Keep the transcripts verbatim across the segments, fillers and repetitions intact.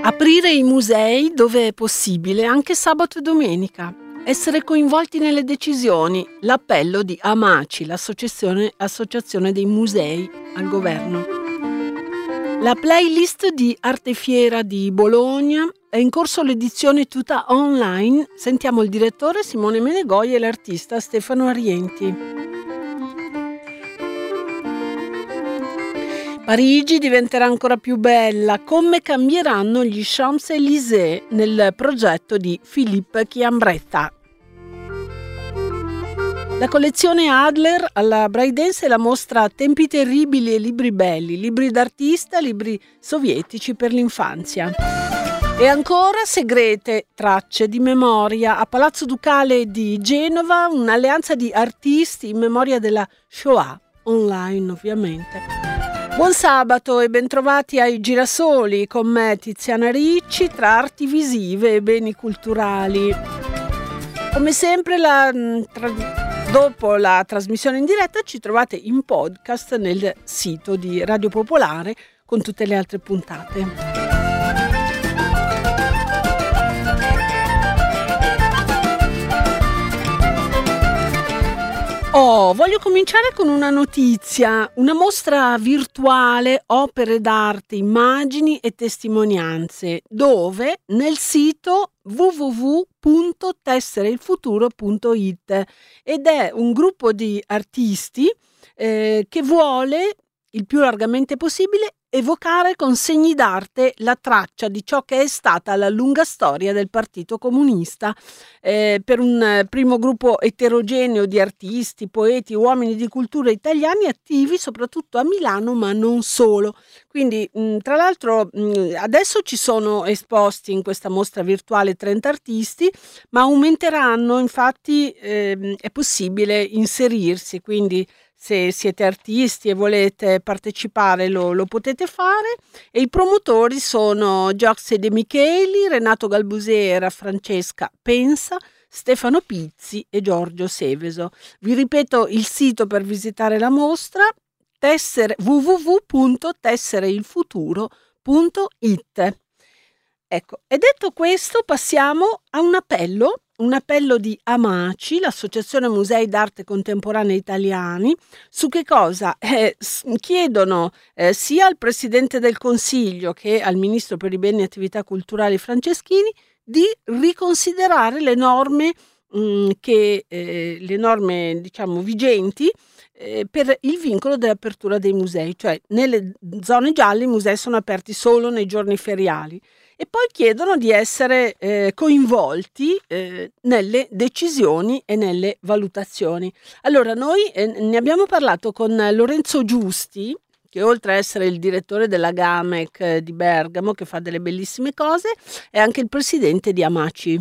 Aprire i musei dove è possibile, anche sabato e domenica. Essere coinvolti nelle decisioni. L'appello di AMACI, l'associazione associazione dei musei, al governo. La playlist di Arte Fiera di Bologna è in corso l'edizione tutta online. Sentiamo il direttore Simone Menegoi e l'artista Stefano Arienti. Parigi diventerà ancora più bella. Come cambieranno gli Champs-Élysées nel progetto di Philippe Chiambretta. La collezione Adler alla Braidense è la mostra Tempi terribili e libri belli, libri d'artista, libri sovietici per l'infanzia. E ancora segrete tracce di memoria a Palazzo Ducale di Genova, un'alleanza di artisti in memoria della Shoah, online ovviamente. Buon sabato e bentrovati ai Girasoli, con me Tiziana Ricci, tra arti visive e beni culturali. Come sempre, la, tra, dopo la trasmissione in diretta ci trovate in podcast nel sito di Radio Popolare con tutte le altre puntate. Oh, voglio cominciare con una notizia, una mostra virtuale opere d'arte, immagini e testimonianze, dove nel sito w w w punto tessere il futuro punto i t, ed è un gruppo di artisti eh, che vuole il più largamente possibile evocare con segni d'arte la traccia di ciò che è stata la lunga storia del Partito Comunista, eh, per un primo gruppo eterogeneo di artisti, poeti, uomini di cultura italiani attivi soprattutto a Milano, ma non solo. Quindi, mh, tra l'altro, mh, adesso ci sono esposti in questa mostra virtuale trenta artisti, ma aumenteranno, infatti ehm, è possibile inserirsi, quindi se siete artisti e volete partecipare lo, lo potete fare, e i promotori sono Gioxe De Micheli, Renato Galbusera, Francesca Pensa, Stefano Pizzi e Giorgio Seveso. Vi ripeto il sito per visitare la mostra, tessere, w w w punto tessere il futuro punto i t. Ecco, e detto questo passiamo a un appello, un appello di AMACI, l'Associazione Musei d'Arte Contemporanea Italiani, su che cosa eh, chiedono eh, sia al Presidente del Consiglio che al Ministro per i Beni e Attività Culturali Franceschini di riconsiderare le norme mh, che eh, le norme diciamo vigenti eh, per il vincolo dell'apertura dei musei, cioè nelle zone gialle i musei sono aperti solo nei giorni feriali. E poi chiedono di essere eh, coinvolti eh, nelle decisioni e nelle valutazioni. Allora, noi eh, ne abbiamo parlato con Lorenzo Giusti, che oltre a essere il direttore della Gamec eh, di Bergamo, che fa delle bellissime cose, è anche il presidente di AMACI.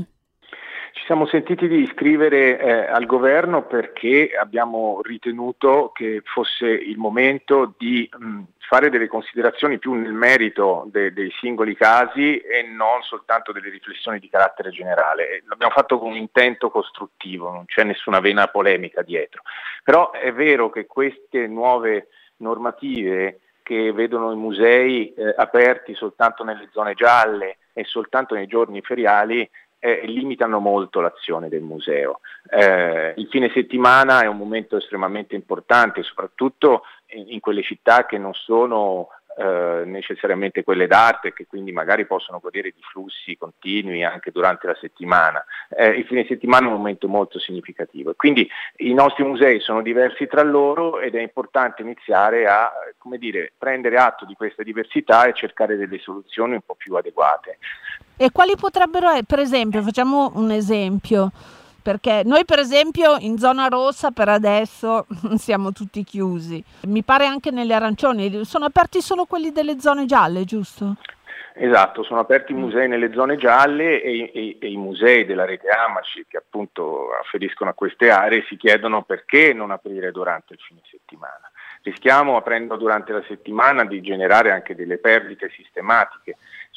Ci siamo sentiti di iscrivere eh, al governo perché abbiamo ritenuto che fosse il momento di mh, fare delle considerazioni più nel merito de- dei singoli casi e non soltanto delle riflessioni di carattere generale. L'abbiamo fatto con un intento costruttivo, non c'è nessuna vena polemica dietro. Però è vero che queste nuove normative che vedono i musei eh, aperti soltanto nelle zone gialle e soltanto nei giorni feriali Eh, limitano molto l'azione del museo. Eh, il fine settimana è un momento estremamente importante, soprattutto in, in quelle città che non sono eh, necessariamente quelle d'arte, che quindi magari possono godere di flussi continui anche durante la settimana. Eh, il fine settimana è un momento molto significativo. Quindi i nostri musei sono diversi tra loro ed è importante iniziare a, come dire, prendere atto di questa diversità e cercare delle soluzioni un po' più adeguate. E quali potrebbero essere, per esempio, facciamo un esempio, perché noi per esempio in zona rossa per adesso siamo tutti chiusi, mi pare anche nelle arancioni, sono aperti solo quelli delle zone gialle, giusto? Esatto, sono aperti i musei nelle zone gialle e, e, e i musei della rete AMACI che appunto afferiscono a queste aree si chiedono perché non aprire durante il fine settimana. Rischiamo, aprendo durante la settimana, di generare anche delle perdite sistematiche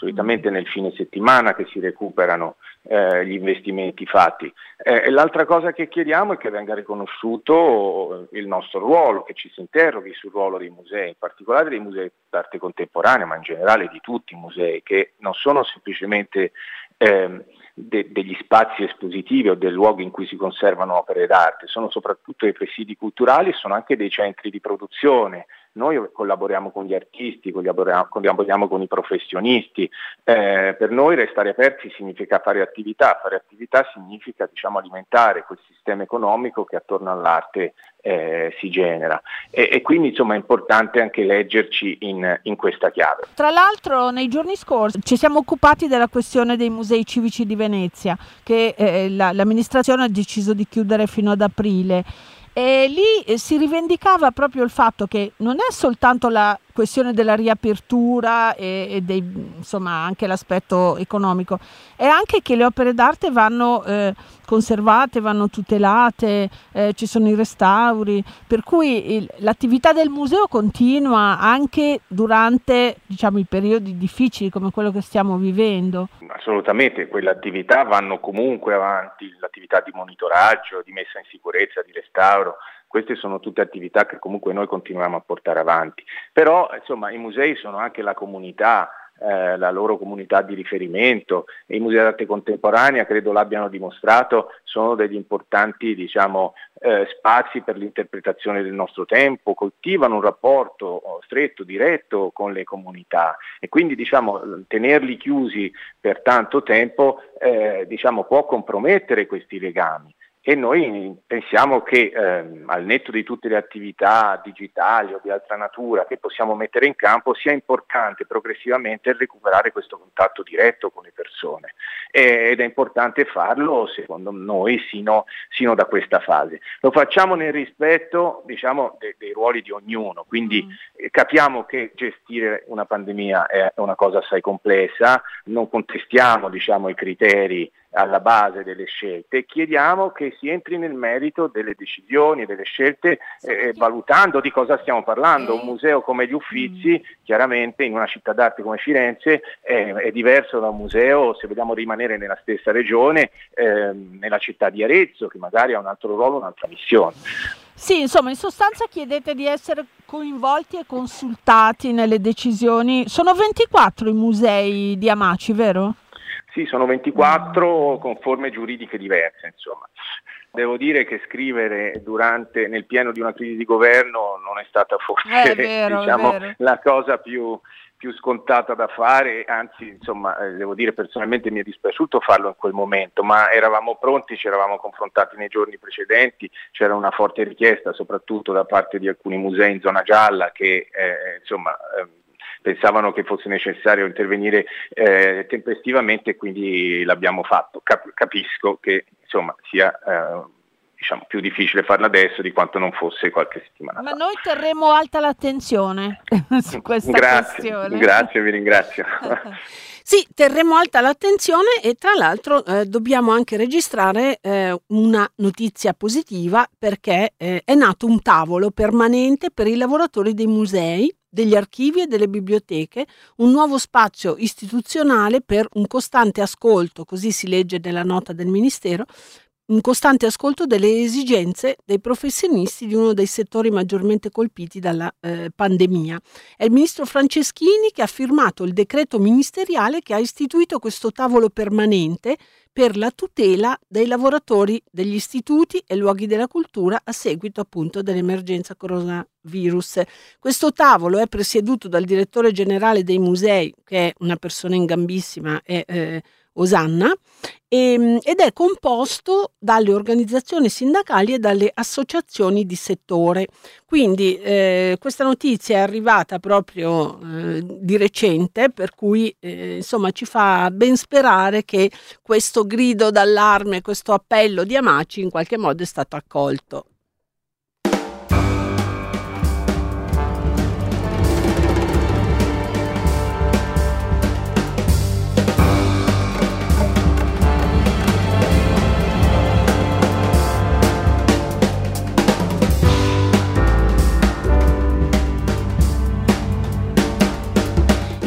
solitamente nel fine settimana che si recuperano eh, gli investimenti fatti. Eh, e l'altra cosa che chiediamo è che venga riconosciuto il nostro ruolo, che ci si interroghi sul ruolo dei musei, in particolare dei musei d'arte contemporanea, ma in generale di tutti i musei, che non sono semplicemente eh, de- degli spazi espositivi o dei luoghi in cui si conservano opere d'arte, sono soprattutto dei presidi culturali, sono anche dei centri di produzione. Noi collaboriamo con gli artisti, collaboriamo, collaboriamo con i professionisti, eh, per noi restare aperti significa fare attività, fare attività significa diciamo, alimentare quel sistema economico che attorno all'arte eh, si genera e, e quindi insomma è importante anche leggerci in, in questa chiave. Tra l'altro nei giorni scorsi ci siamo occupati della questione dei musei civici di Venezia che eh, la, l'amministrazione ha deciso di chiudere fino ad aprile. E lì si rivendicava proprio il fatto che non è soltanto la questione della riapertura e, e dei, insomma anche l'aspetto economico, è anche che le opere d'arte vanno eh, conservate, vanno tutelate, eh, ci sono i restauri, per cui il, l'attività del museo continua anche durante diciamo i periodi difficili come quello che stiamo vivendo. Assolutamente, quelle attività vanno comunque avanti, l'attività di monitoraggio, di messa in sicurezza, di restauro. Queste sono tutte attività che comunque noi continuiamo a portare avanti, però insomma i musei sono anche la comunità, eh, la loro comunità di riferimento e i musei d'arte contemporanea credo l'abbiano dimostrato, sono degli importanti diciamo, eh, spazi per l'interpretazione del nostro tempo, coltivano un rapporto stretto, diretto con le comunità e quindi diciamo tenerli chiusi per tanto tempo eh, diciamo, può compromettere questi legami. E noi pensiamo che ehm, al netto di tutte le attività digitali o di altra natura che possiamo mettere in campo sia importante progressivamente recuperare questo contatto diretto con le persone e, ed è importante farlo secondo noi sino, sino da questa fase. Lo facciamo nel rispetto diciamo, de, dei ruoli di ognuno, quindi mm. capiamo che gestire una pandemia è una cosa assai complessa, non contestiamo diciamo, i criteri alla base delle scelte, chiediamo che si entri nel merito delle decisioni, delle scelte, eh, valutando di cosa stiamo parlando. Un museo come gli Uffizi, mm. chiaramente in una città d'arte come Firenze, eh, è diverso da un museo, se vogliamo rimanere nella stessa regione, eh, nella città di Arezzo, che magari ha un altro ruolo, un'altra missione. Sì, insomma, in sostanza chiedete di essere coinvolti e consultati nelle decisioni. Sono ventiquattro i musei di Amaci, vero? Sì, sono ventiquattro con forme giuridiche diverse, insomma. Devo dire che scrivere durante, nel pieno di una crisi di governo non è stata forse è vero, diciamo, è vero. la cosa più, più scontata da fare, anzi insomma eh, devo dire personalmente mi è dispiaciuto farlo in quel momento, ma eravamo pronti, ci eravamo confrontati nei giorni precedenti, c'era una forte richiesta soprattutto da parte di alcuni musei in zona gialla che eh, insomma... Eh, pensavano che fosse necessario intervenire eh, tempestivamente e quindi l'abbiamo fatto. Cap- capisco che insomma sia eh, diciamo, più difficile farlo adesso di quanto non fosse qualche settimana Ma fa. Ma noi terremo alta l'attenzione su questa grazie, questione. Grazie, vi ringrazio. Sì, terremo alta l'attenzione e tra l'altro eh, dobbiamo anche registrare eh, una notizia positiva perché eh, è nato un tavolo permanente per i lavoratori dei musei, degli archivi e delle biblioteche, un nuovo spazio istituzionale per un costante ascolto, così si legge nella nota del Ministero, un costante ascolto delle esigenze dei professionisti di uno dei settori maggiormente colpiti dalla eh, pandemia. È il ministro Franceschini che ha firmato il decreto ministeriale che ha istituito questo tavolo permanente per la tutela dei lavoratori degli istituti e luoghi della cultura a seguito appunto dell'emergenza coronavirus. Questo tavolo è presieduto dal direttore generale dei musei, che è una persona in gambissima, è eh, Osanna, e, ed è composto dalle organizzazioni sindacali e dalle associazioni di settore. Quindi eh, questa notizia è arrivata proprio eh, di recente, per cui eh, insomma ci fa ben sperare che questo grido d'allarme, questo appello di Amaci in qualche modo è stato accolto.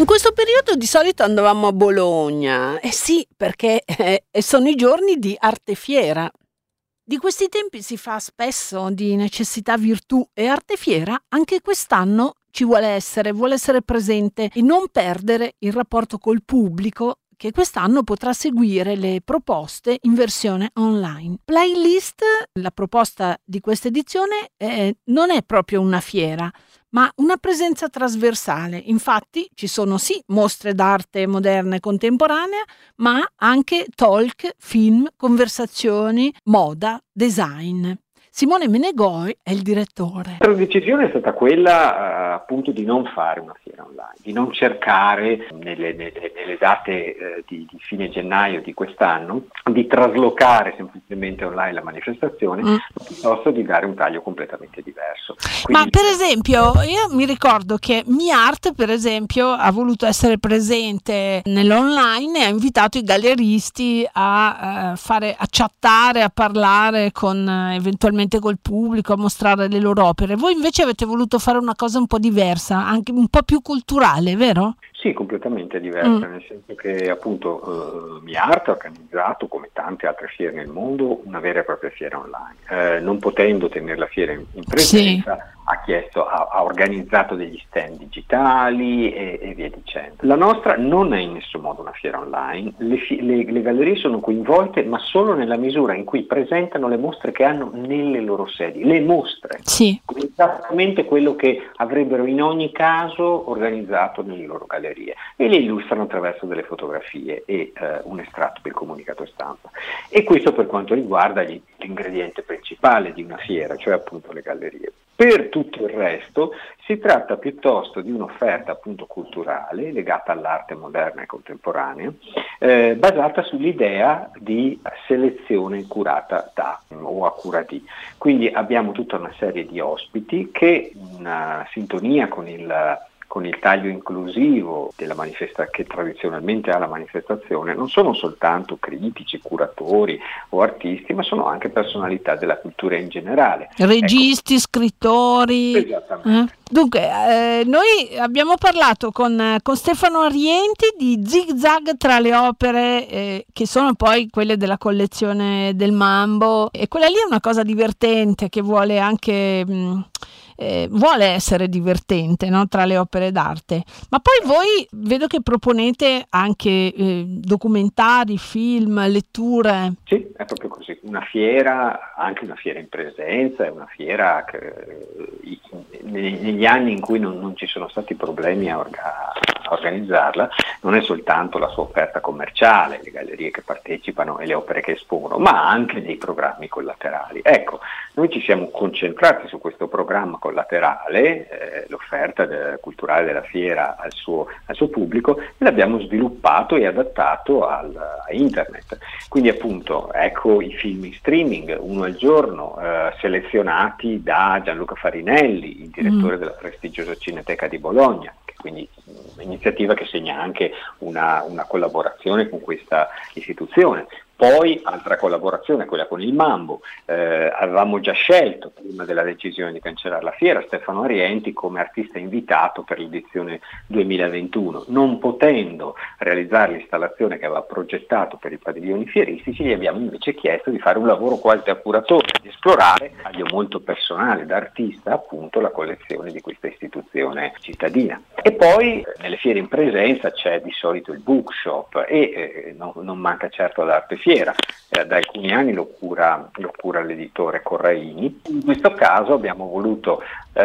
In questo periodo di solito andavamo a Bologna, eh sì, perché eh, sono i giorni di Artefiera. Di questi tempi si fa spesso di necessità virtù e Artefiera anche quest'anno ci vuole essere, vuole essere presente e non perdere il rapporto col pubblico che quest'anno potrà seguire le proposte in versione online. Playlist, la proposta di questa edizione, eh, non è proprio una fiera, ma una presenza trasversale. Infatti ci sono sì mostre d'arte moderna e contemporanea, ma anche talk, film, conversazioni, moda, design. Simone Menegoi è il direttore. La decisione è stata quella uh, appunto di non fare una fiera online, di non cercare nelle, nelle, nelle date uh, di, di fine gennaio di quest'anno di traslocare semplicemente online la manifestazione, mm. piuttosto di dare un taglio completamente diverso. Quindi, ma per esempio io mi ricordo che MiArt per esempio ha voluto essere presente nell'online e ha invitato i galleristi a uh, fare a chattare, a parlare con uh, eventualmente col pubblico, a mostrare le loro opere. Voi invece avete voluto fare una cosa un po' diversa, anche un po' più culturale, vero? Sì, completamente diversa, mm. nel senso che appunto eh, MiArt ha organizzato, come tante altre fiere nel mondo, una vera e propria fiera online. Eh, non potendo tenere la fiera in, in presenza, sì. ha chiesto, ha, ha organizzato degli stand digitali e, e via dicendo. La nostra non è in nessun modo una fiera online, le, fi- le, le gallerie sono coinvolte, ma solo nella misura in cui presentano le mostre che hanno nelle loro sedi, le mostre, sì. esattamente quello che avrebbero in ogni caso organizzato nelle loro gallerie, e le illustrano attraverso delle fotografie e eh, un estratto del comunicato stampa. E questo per quanto riguarda gli, l'ingrediente principale di una fiera, cioè appunto le gallerie. Per tutto il resto si tratta piuttosto di un'offerta appunto culturale legata all'arte moderna e contemporanea, eh, basata sull'idea di selezione curata da o a cura di. Quindi abbiamo tutta una serie di ospiti che in uh, sintonia con il con il taglio inclusivo della manifesta- che tradizionalmente ha la manifestazione, non sono soltanto critici, curatori o artisti, ma sono anche personalità della cultura in generale. Registi, ecco. Scrittori. Esattamente. Eh? Dunque, eh, noi abbiamo parlato con, con Stefano Arienti di Zig Zag tra le opere, eh, che sono poi quelle della collezione del Mambo, e quella lì è una cosa divertente che vuole anche... Mh, Eh, vuole essere divertente, no? Tra le opere d'arte, ma poi voi vedo che proponete anche eh, documentari, film, letture. Sì, è proprio così, una fiera, anche una fiera in presenza, è una fiera che eh, negli anni in cui non, non ci sono stati problemi a, orga, a organizzarla, non è soltanto la sua offerta commerciale, le gallerie che partecipano e le opere che espongono, ma anche dei programmi collaterali. Ecco, noi ci siamo concentrati su questo programma collaterale, eh, l'offerta de- culturale della fiera al suo, al suo pubblico, e l'abbiamo sviluppato e adattato al, a internet. Quindi appunto ecco i film in streaming, uno al giorno, eh, selezionati da Gianluca Farinelli, il direttore mm. della prestigiosa Cineteca di Bologna, che quindi un'iniziativa che segna anche una, una collaborazione con questa istituzione. Poi altra collaborazione, quella con il Mambo, eh, avevamo già scelto prima della decisione di cancellare la fiera Stefano Arienti come artista invitato per l'edizione duemilaventuno. Non potendo realizzare l'installazione che aveva progettato per i padiglioni fieristici, gli abbiamo invece chiesto di fare un lavoro quasi appuratore, di esplorare, a taglio molto personale da artista, appunto la collezione di questa istituzione cittadina. E poi eh, nelle fiere in presenza c'è di solito il bookshop e eh, non, non manca certo l'arte fiera, eh, da alcuni anni lo cura, lo cura l'editore Corraini. In questo caso abbiamo voluto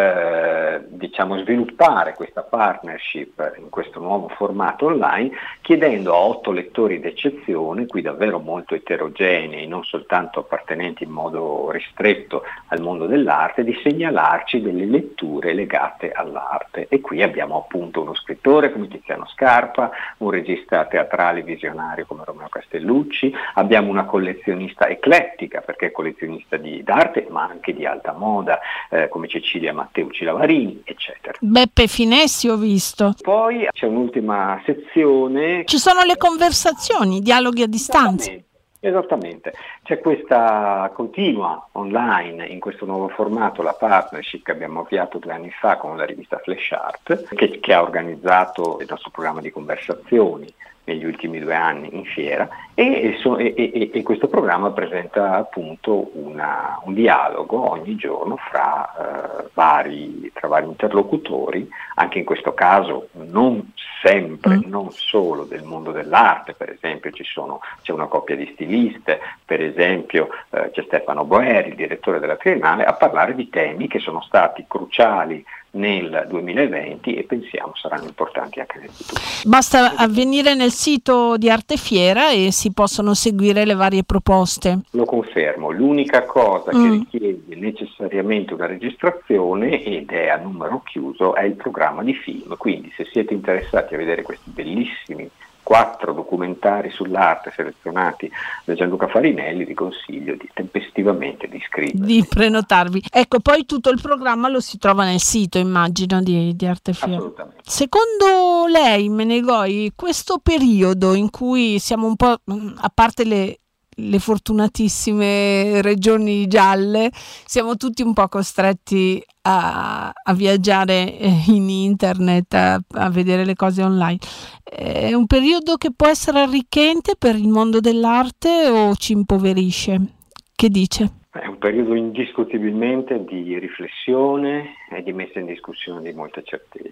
eh, diciamo sviluppare questa partnership in questo nuovo formato online, chiedendo a otto lettori d'eccezione, qui davvero molto eterogenei, non soltanto appartenenti in modo ristretto al mondo dell'arte, di segnalarci delle letture legate all'arte. E qui abbiamo appunto uno scrittore come Tiziano Scarpa, un regista teatrale visionario come Romeo Castellucci, abbiamo una collezionista eclettica, perché è collezionista di, d'arte ma anche di alta moda, eh, come Cecilia Matteucci Lavarini, eccetera. Beppe Finessi ho visto. Poi c'è un'ultima sezione. Ci sono le conversazioni, dialoghi a distanza. Esattamente, c'è questa continua online, in questo nuovo formato, la partnership che abbiamo avviato due anni fa con la rivista Flash Art, che, che ha organizzato il nostro programma di conversazioni negli ultimi due anni in fiera, e, e, e, e questo programma presenta appunto una, un dialogo ogni giorno fra, eh, vari, tra vari interlocutori, anche in questo caso non sempre, mm. non solo del mondo dell'arte. Per esempio ci sono, c'è una coppia di stiliste, per esempio eh, c'è Stefano Boeri, il direttore della Triennale, a parlare di temi che sono stati cruciali nel duemilaventi e pensiamo saranno importanti anche nel futuro. Basta avvenire nel sito di Artefiera e si possono seguire le varie proposte. Lo confermo, l'unica cosa mm. che richiede necessariamente una registrazione, ed è a numero chiuso, è il programma di film. Quindi se siete interessati a vedere questi bellissimi quattro documentari sull'arte selezionati da Gianluca Farinelli, vi consiglio di tempestivamente di iscrivervi. Di prenotarvi. Ecco, poi tutto il programma lo si trova nel sito, immagino, di, di Artefiera. Assolutamente. Secondo lei, Menegoi, questo periodo in cui siamo un po', a parte le le fortunatissime regioni gialle, siamo tutti un po' costretti a, a viaggiare in internet, a, a vedere le cose online. È un periodo che può essere arricchente per il mondo dell'arte o ci impoverisce? Che dice? È un periodo indiscutibilmente di riflessione e di messa in discussione di molte certezze.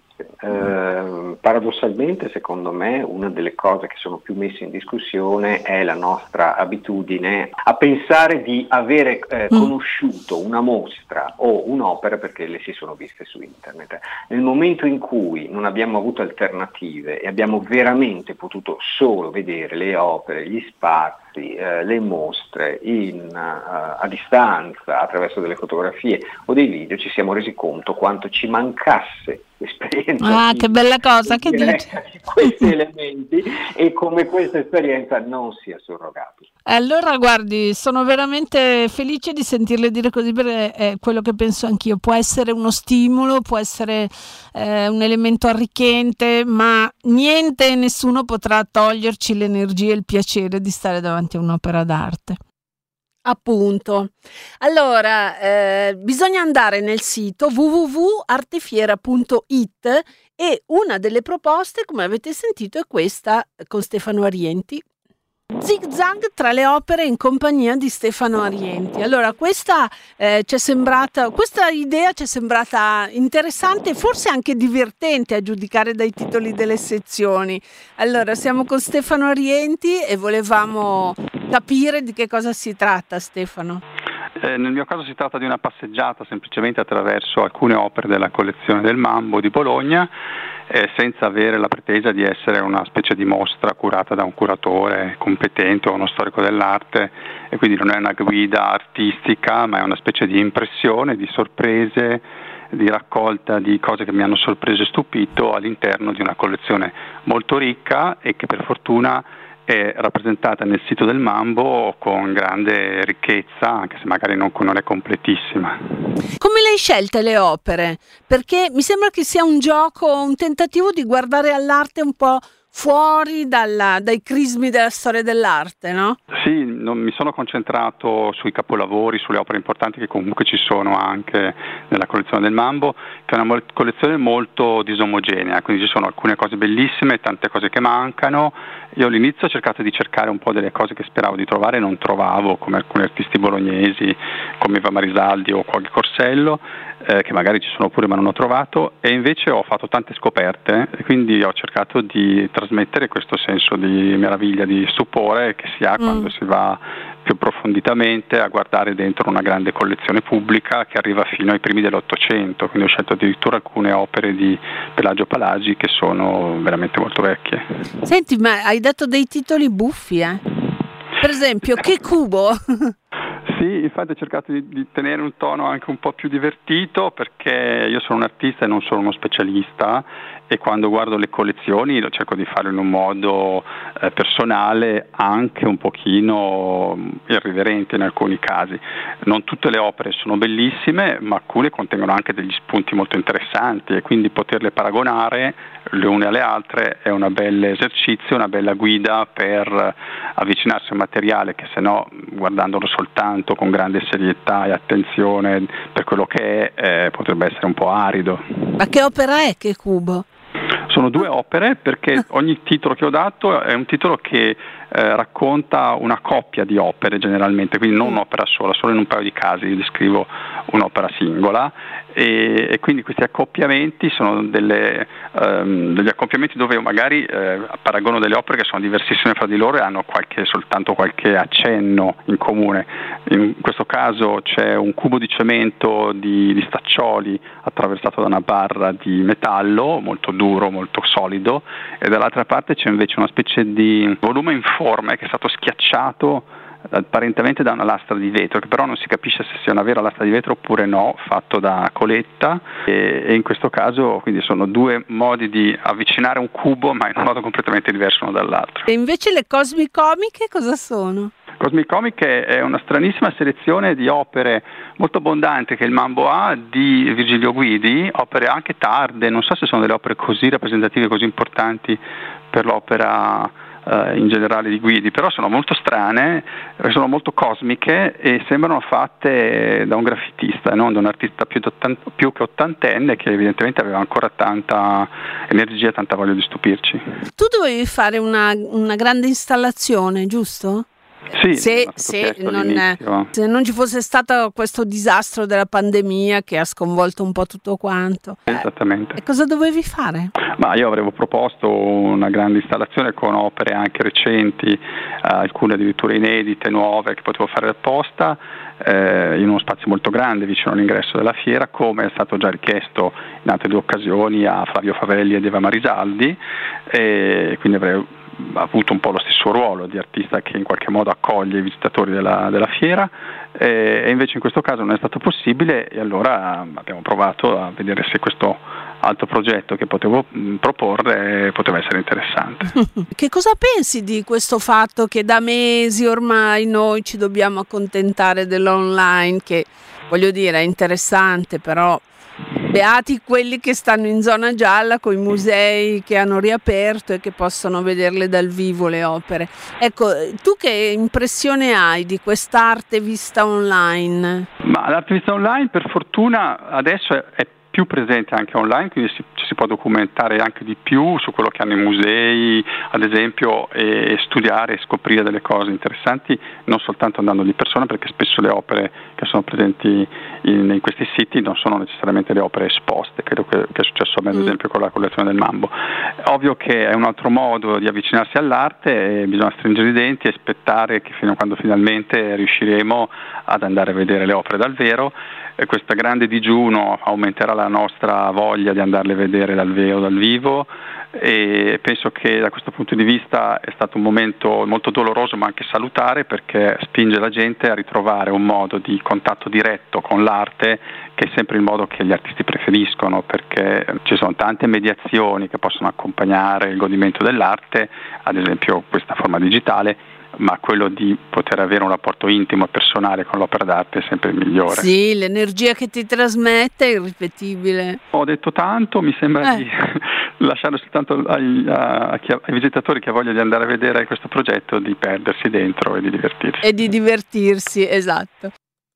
Eh, paradossalmente, secondo me, una delle cose che sono più messe in discussione è la nostra abitudine a pensare di avere eh, conosciuto una mostra o un'opera perché le si sono viste su internet. Nel momento in cui non abbiamo avuto alternative e abbiamo veramente potuto solo vedere le opere, gli spazi, eh, le mostre in, uh, a distanza attraverso delle fotografie o dei video, ci siamo resi conto quanto ci mancasse l'esperienza. Ah, che bella cosa che dice. Questi elementi e come questa esperienza non sia surrogabile. Allora, guardi, sono veramente felice di sentirle dire così, perché è quello che penso anch'io. Può essere uno stimolo, può essere eh, un elemento arricchente, ma niente e nessuno potrà toglierci l'energia e il piacere di stare davanti a un'opera d'arte. Appunto. Allora, eh, bisogna andare nel sito w w w punto artefiera punto i t e una delle proposte, come avete sentito, è questa con Stefano Arienti. Zig Zag tra le opere in compagnia di Stefano Arienti. Allora, questa eh, ci è sembrata, questa idea ci è sembrata interessante e forse anche divertente a giudicare dai titoli delle sezioni. Allora, siamo con Stefano Arienti e volevamo capire di che cosa si tratta, Stefano. Eh, nel mio caso si tratta di una passeggiata semplicemente attraverso alcune opere della collezione del Mambo di Bologna, eh, senza avere la pretesa di essere una specie di mostra curata da un curatore competente o uno storico dell'arte, e quindi non è una guida artistica, ma è una specie di impressione, di sorprese, di raccolta di cose che mi hanno sorpreso e stupito all'interno di una collezione molto ricca e che per fortuna è rappresentata nel sito del Mambo con grande ricchezza, anche se magari non, non è completissima. Come le hai scelte le opere? Perché mi sembra che sia un gioco, un tentativo di guardare all'arte un po' fuori dalla, dai crismi della storia dell'arte, no? Sì, non mi sono concentrato sui capolavori, sulle opere importanti che comunque ci sono anche nella collezione del Mambo, che è una collezione molto disomogenea, quindi ci sono alcune cose bellissime, tante cose che mancano. Io all'inizio ho cercato di cercare un po' delle cose che speravo di trovare e non trovavo, come alcuni artisti bolognesi, come Eva Marisaldi o Cuoghi Corsello, eh, che magari ci sono pure ma non ho trovato, e invece ho fatto tante scoperte e quindi ho cercato di trasmettere questo senso di meraviglia, di stupore che si ha mm. quando si va più approfonditamente a guardare dentro una grande collezione pubblica che arriva fino ai primi dell'Ottocento, quindi ho scelto addirittura alcune opere di Pelagio Palagi che sono veramente molto vecchie. Senti, ma hai dato dei titoli buffi, eh? Per esempio, Che cubo? Sì, infatti ho cercato di, di tenere un tono anche un po' più divertito, perché io sono un artista e non sono uno specialista, e quando guardo le collezioni lo cerco di fare in un modo eh, personale, anche un pochino irriverente in alcuni casi. Non tutte le opere sono bellissime, ma alcune contengono anche degli spunti molto interessanti, e quindi poterle paragonare le une alle altre è un bel esercizio, una bella guida per avvicinarsi a un materiale che, se no, guardandolo soltanto con grande serietà e attenzione per quello che è, eh, potrebbe essere un po' arido. Ma che opera è Che Cubo? Sono due opere, perché ogni titolo che ho dato è un titolo che eh, racconta una coppia di opere generalmente, quindi non un'opera sola, solo in un paio di casi io descrivo un'opera singola, e, e quindi questi accoppiamenti sono delle, um, degli accoppiamenti dove magari eh, paragono delle opere che sono diversissime fra di loro e hanno qualche, soltanto qualche accenno in comune. In questo caso c'è un cubo di cemento di, di staccioli attraversato da una barra di metallo molto duro, molto solido, e dall'altra parte c'è invece una specie di volume informe che è stato schiacciato apparentemente da una lastra di vetro, che però non si capisce se sia una vera lastra di vetro oppure no, fatto da coletta, e, e in questo caso quindi sono due modi di avvicinare un cubo, ma in un modo completamente diverso uno dall'altro. E invece le cosmicomiche cosa sono? Cosmicomic è una stranissima selezione di opere molto abbondanti che il Mambo ha, di Virgilio Guidi, opere anche tarde, non so se sono delle opere così rappresentative, così importanti per l'opera Uh, in generale di Guidi, però sono molto strane, sono molto cosmiche e sembrano fatte da un graffitista, non da un artista più, più che ottantenne, che evidentemente aveva ancora tanta energia, tanta voglia di stupirci. Tu dovevi fare una, una grande installazione, giusto? Sì, se, se, non, se non ci fosse stato questo disastro della pandemia che ha sconvolto un po' tutto quanto. Esattamente. E cosa dovevi fare? Ma io avevo proposto una grande installazione con opere anche recenti, eh, alcune addirittura inedite, nuove, che potevo fare apposta, eh, in uno spazio molto grande vicino all'ingresso della fiera, come è stato già richiesto in altre due occasioni a Flavio Favelli ed Eva Marisaldi, e quindi avrei ha avuto un po' lo stesso ruolo di artista che in qualche modo accoglie i visitatori della, della fiera, e, e invece in questo caso non è stato possibile, e allora abbiamo provato a vedere se questo altro progetto che potevo mh, proporre poteva essere interessante. Che cosa pensi di questo fatto che da mesi ormai noi ci dobbiamo accontentare dell'online, che voglio dire è interessante, però beati quelli che stanno in zona gialla con i musei che hanno riaperto e che possono vederle dal vivo le opere. Ecco, tu che impressione hai di quest'arte vista online? Ma l'arte vista online per fortuna adesso è, è più presente anche online, quindi si, ci si può documentare anche di più su quello che hanno i musei, ad esempio, e, e studiare e scoprire delle cose interessanti, non soltanto andando di persona, perché spesso le opere che sono presenti in, in questi siti non sono necessariamente le opere esposte, credo che, che è successo a me ad esempio con la collezione del Mambo. Ovvio che è un altro modo di avvicinarsi all'arte, e bisogna stringere i denti e aspettare che fino a quando finalmente riusciremo ad andare a vedere le opere dal vero. E questo grande digiuno aumenterà la nostra voglia di andarle a vedere dal vero, dal vivo, e penso che da questo punto di vista è stato un momento molto doloroso ma anche salutare, perché spinge la gente a ritrovare un modo di contatto diretto con l'arte, che è sempre il modo che gli artisti preferiscono, perché ci sono tante mediazioni che possono accompagnare il godimento dell'arte, ad esempio questa forma digitale, ma quello di poter avere un rapporto intimo e personale con l'opera d'arte è sempre il migliore. Sì, l'energia che ti trasmette è irripetibile. Ho detto tanto, mi sembra eh. di lasciare soltanto ai, a chi, ai visitatori che vogliono di andare a vedere questo progetto di perdersi dentro e di divertirsi. E di divertirsi, esatto.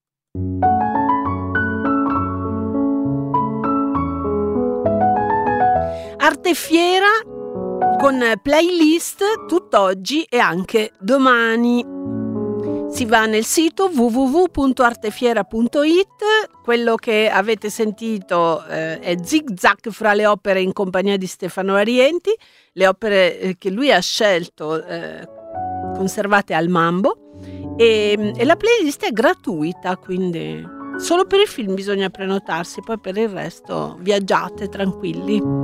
Artefiera con playlist tutt'oggi e anche domani. Si va nel sito w w w punto artefiera punto i t. Quello che avete sentito eh, è Zig Zag fra le opere in compagnia di Stefano Arienti, le opere eh, che lui ha scelto eh, conservate al Mambo, e, e la playlist è gratuita, quindi solo per i film bisogna prenotarsi, poi per il resto viaggiate tranquilli.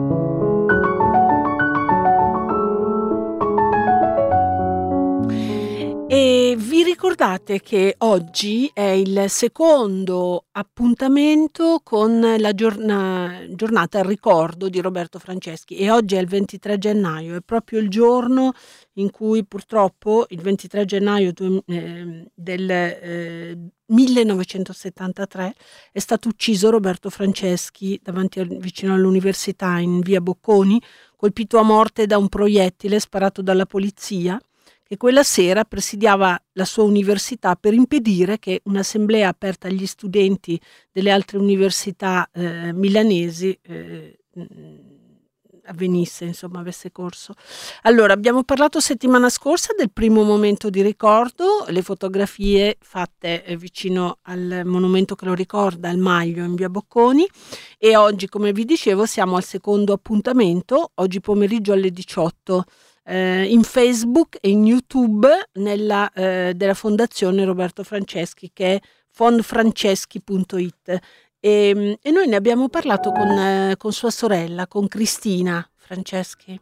E vi ricordate che oggi è il secondo appuntamento con la giorna- giornata al ricordo di Roberto Franceschi, e oggi è il ventitré gennaio, è proprio il giorno in cui purtroppo il ventitré gennaio du- eh, del eh, millenovecentosettantatré è stato ucciso Roberto Franceschi davanti al- vicino all'università in via Bocconi, colpito a morte da un proiettile sparato dalla polizia, che quella sera presidiava la sua università per impedire che un'assemblea aperta agli studenti delle altre università eh, milanesi eh, avvenisse, insomma, avesse corso. Allora, abbiamo parlato settimana scorsa del primo momento di ricordo, le fotografie fatte eh, vicino al monumento che lo ricorda, al Maglio in via Bocconi, e oggi, come vi dicevo, siamo al secondo appuntamento, oggi pomeriggio alle diciotto. Eh, in Facebook e in YouTube nella, eh, della Fondazione Roberto Franceschi, che è fondfranceschi punto it, e, e noi ne abbiamo parlato con, eh, con sua sorella, con Cristina Franceschi.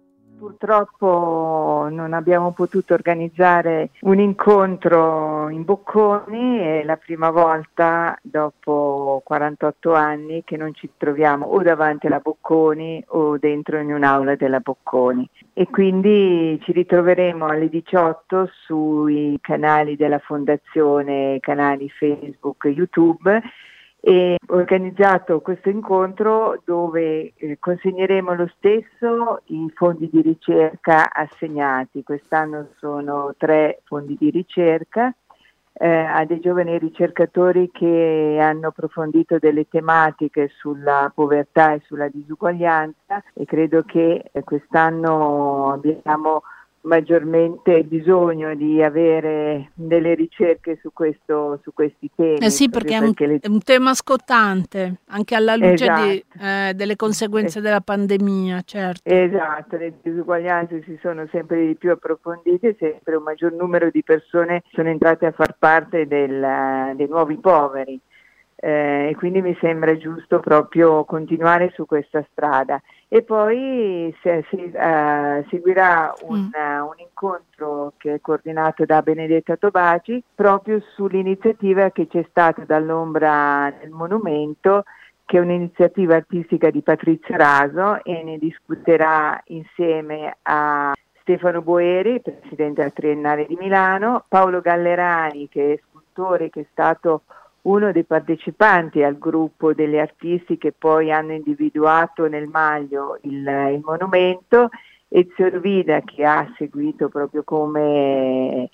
Purtroppo non abbiamo potuto organizzare un incontro in Bocconi, è la prima volta dopo quarantotto anni che non ci troviamo o davanti alla Bocconi o dentro in un'aula della Bocconi, e quindi ci ritroveremo alle diciotto sui canali della Fondazione, canali Facebook e YouTube, e ho organizzato questo incontro dove eh, consegneremo lo stesso i fondi di ricerca assegnati. Quest'anno sono tre fondi di ricerca eh, a dei giovani ricercatori che hanno approfondito delle tematiche sulla povertà e sulla disuguaglianza, e credo che eh, quest'anno abbiamo maggiormente bisogno di avere delle ricerche su questo, su questi temi. Eh sì, perché è un, le... è un tema scottante, anche alla luce esatto. di, eh, delle conseguenze es- della pandemia, certo. Esatto, le disuguaglianze si sono sempre di più approfondite, sempre un maggior numero di persone sono entrate a far parte del, dei nuovi poveri, eh, e quindi mi sembra giusto proprio continuare su questa strada. E poi se, se, uh, seguirà un, mm. uh, un incontro che è coordinato da Benedetta Tobaci proprio sull'iniziativa che c'è stata dall'ombra del monumento, che è un'iniziativa artistica di Patrizio Raso, e ne discuterà insieme a Stefano Boeri, presidente del Triennale di Milano, Paolo Gallerani, che è scultore, che è stato uno dei partecipanti al gruppo degli artisti che poi hanno individuato nel Maglio il, il monumento, Ezio Orvida, che ha seguito proprio come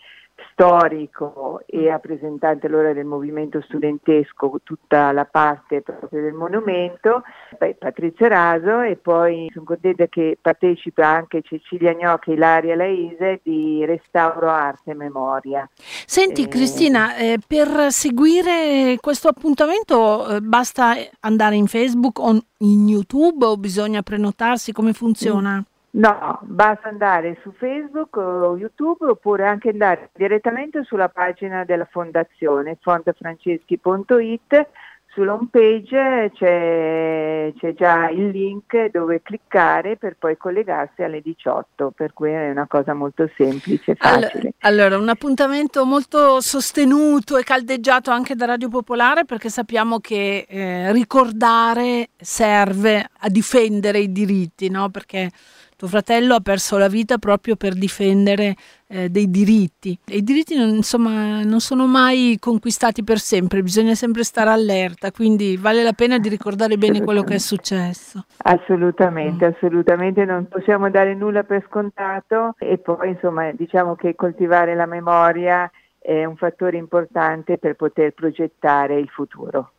storico e rappresentante allora del movimento studentesco tutta la parte proprio del monumento, poi Patrizio Raso, e poi sono contenta che partecipa anche Cecilia Gnocchi e Ilaria Laise di Restauro Arte e Memoria. Senti eh, Cristina, eh, per seguire questo appuntamento eh, basta andare in Facebook o in YouTube, o bisogna prenotarsi? Come funziona? Mm. No, basta andare su Facebook o YouTube, oppure anche andare direttamente sulla pagina della Fondazione, fondfranceschi punto it. Sulla home page c'è, c'è già il link dove cliccare per poi collegarsi alle diciotto, per cui è una cosa molto semplice e facile. Allora, un appuntamento molto sostenuto e caldeggiato anche da Radio Popolare, perché sappiamo che eh, ricordare serve a difendere i diritti, no? Perché tuo fratello ha perso la vita proprio per difendere eh, dei diritti. E i diritti non, insomma, non sono mai conquistati per sempre, bisogna sempre stare allerta, quindi vale la pena di ricordare bene quello che è successo. Assolutamente, mm. assolutamente, non possiamo dare nulla per scontato, e poi insomma diciamo che coltivare la memoria è un fattore importante per poter progettare il futuro.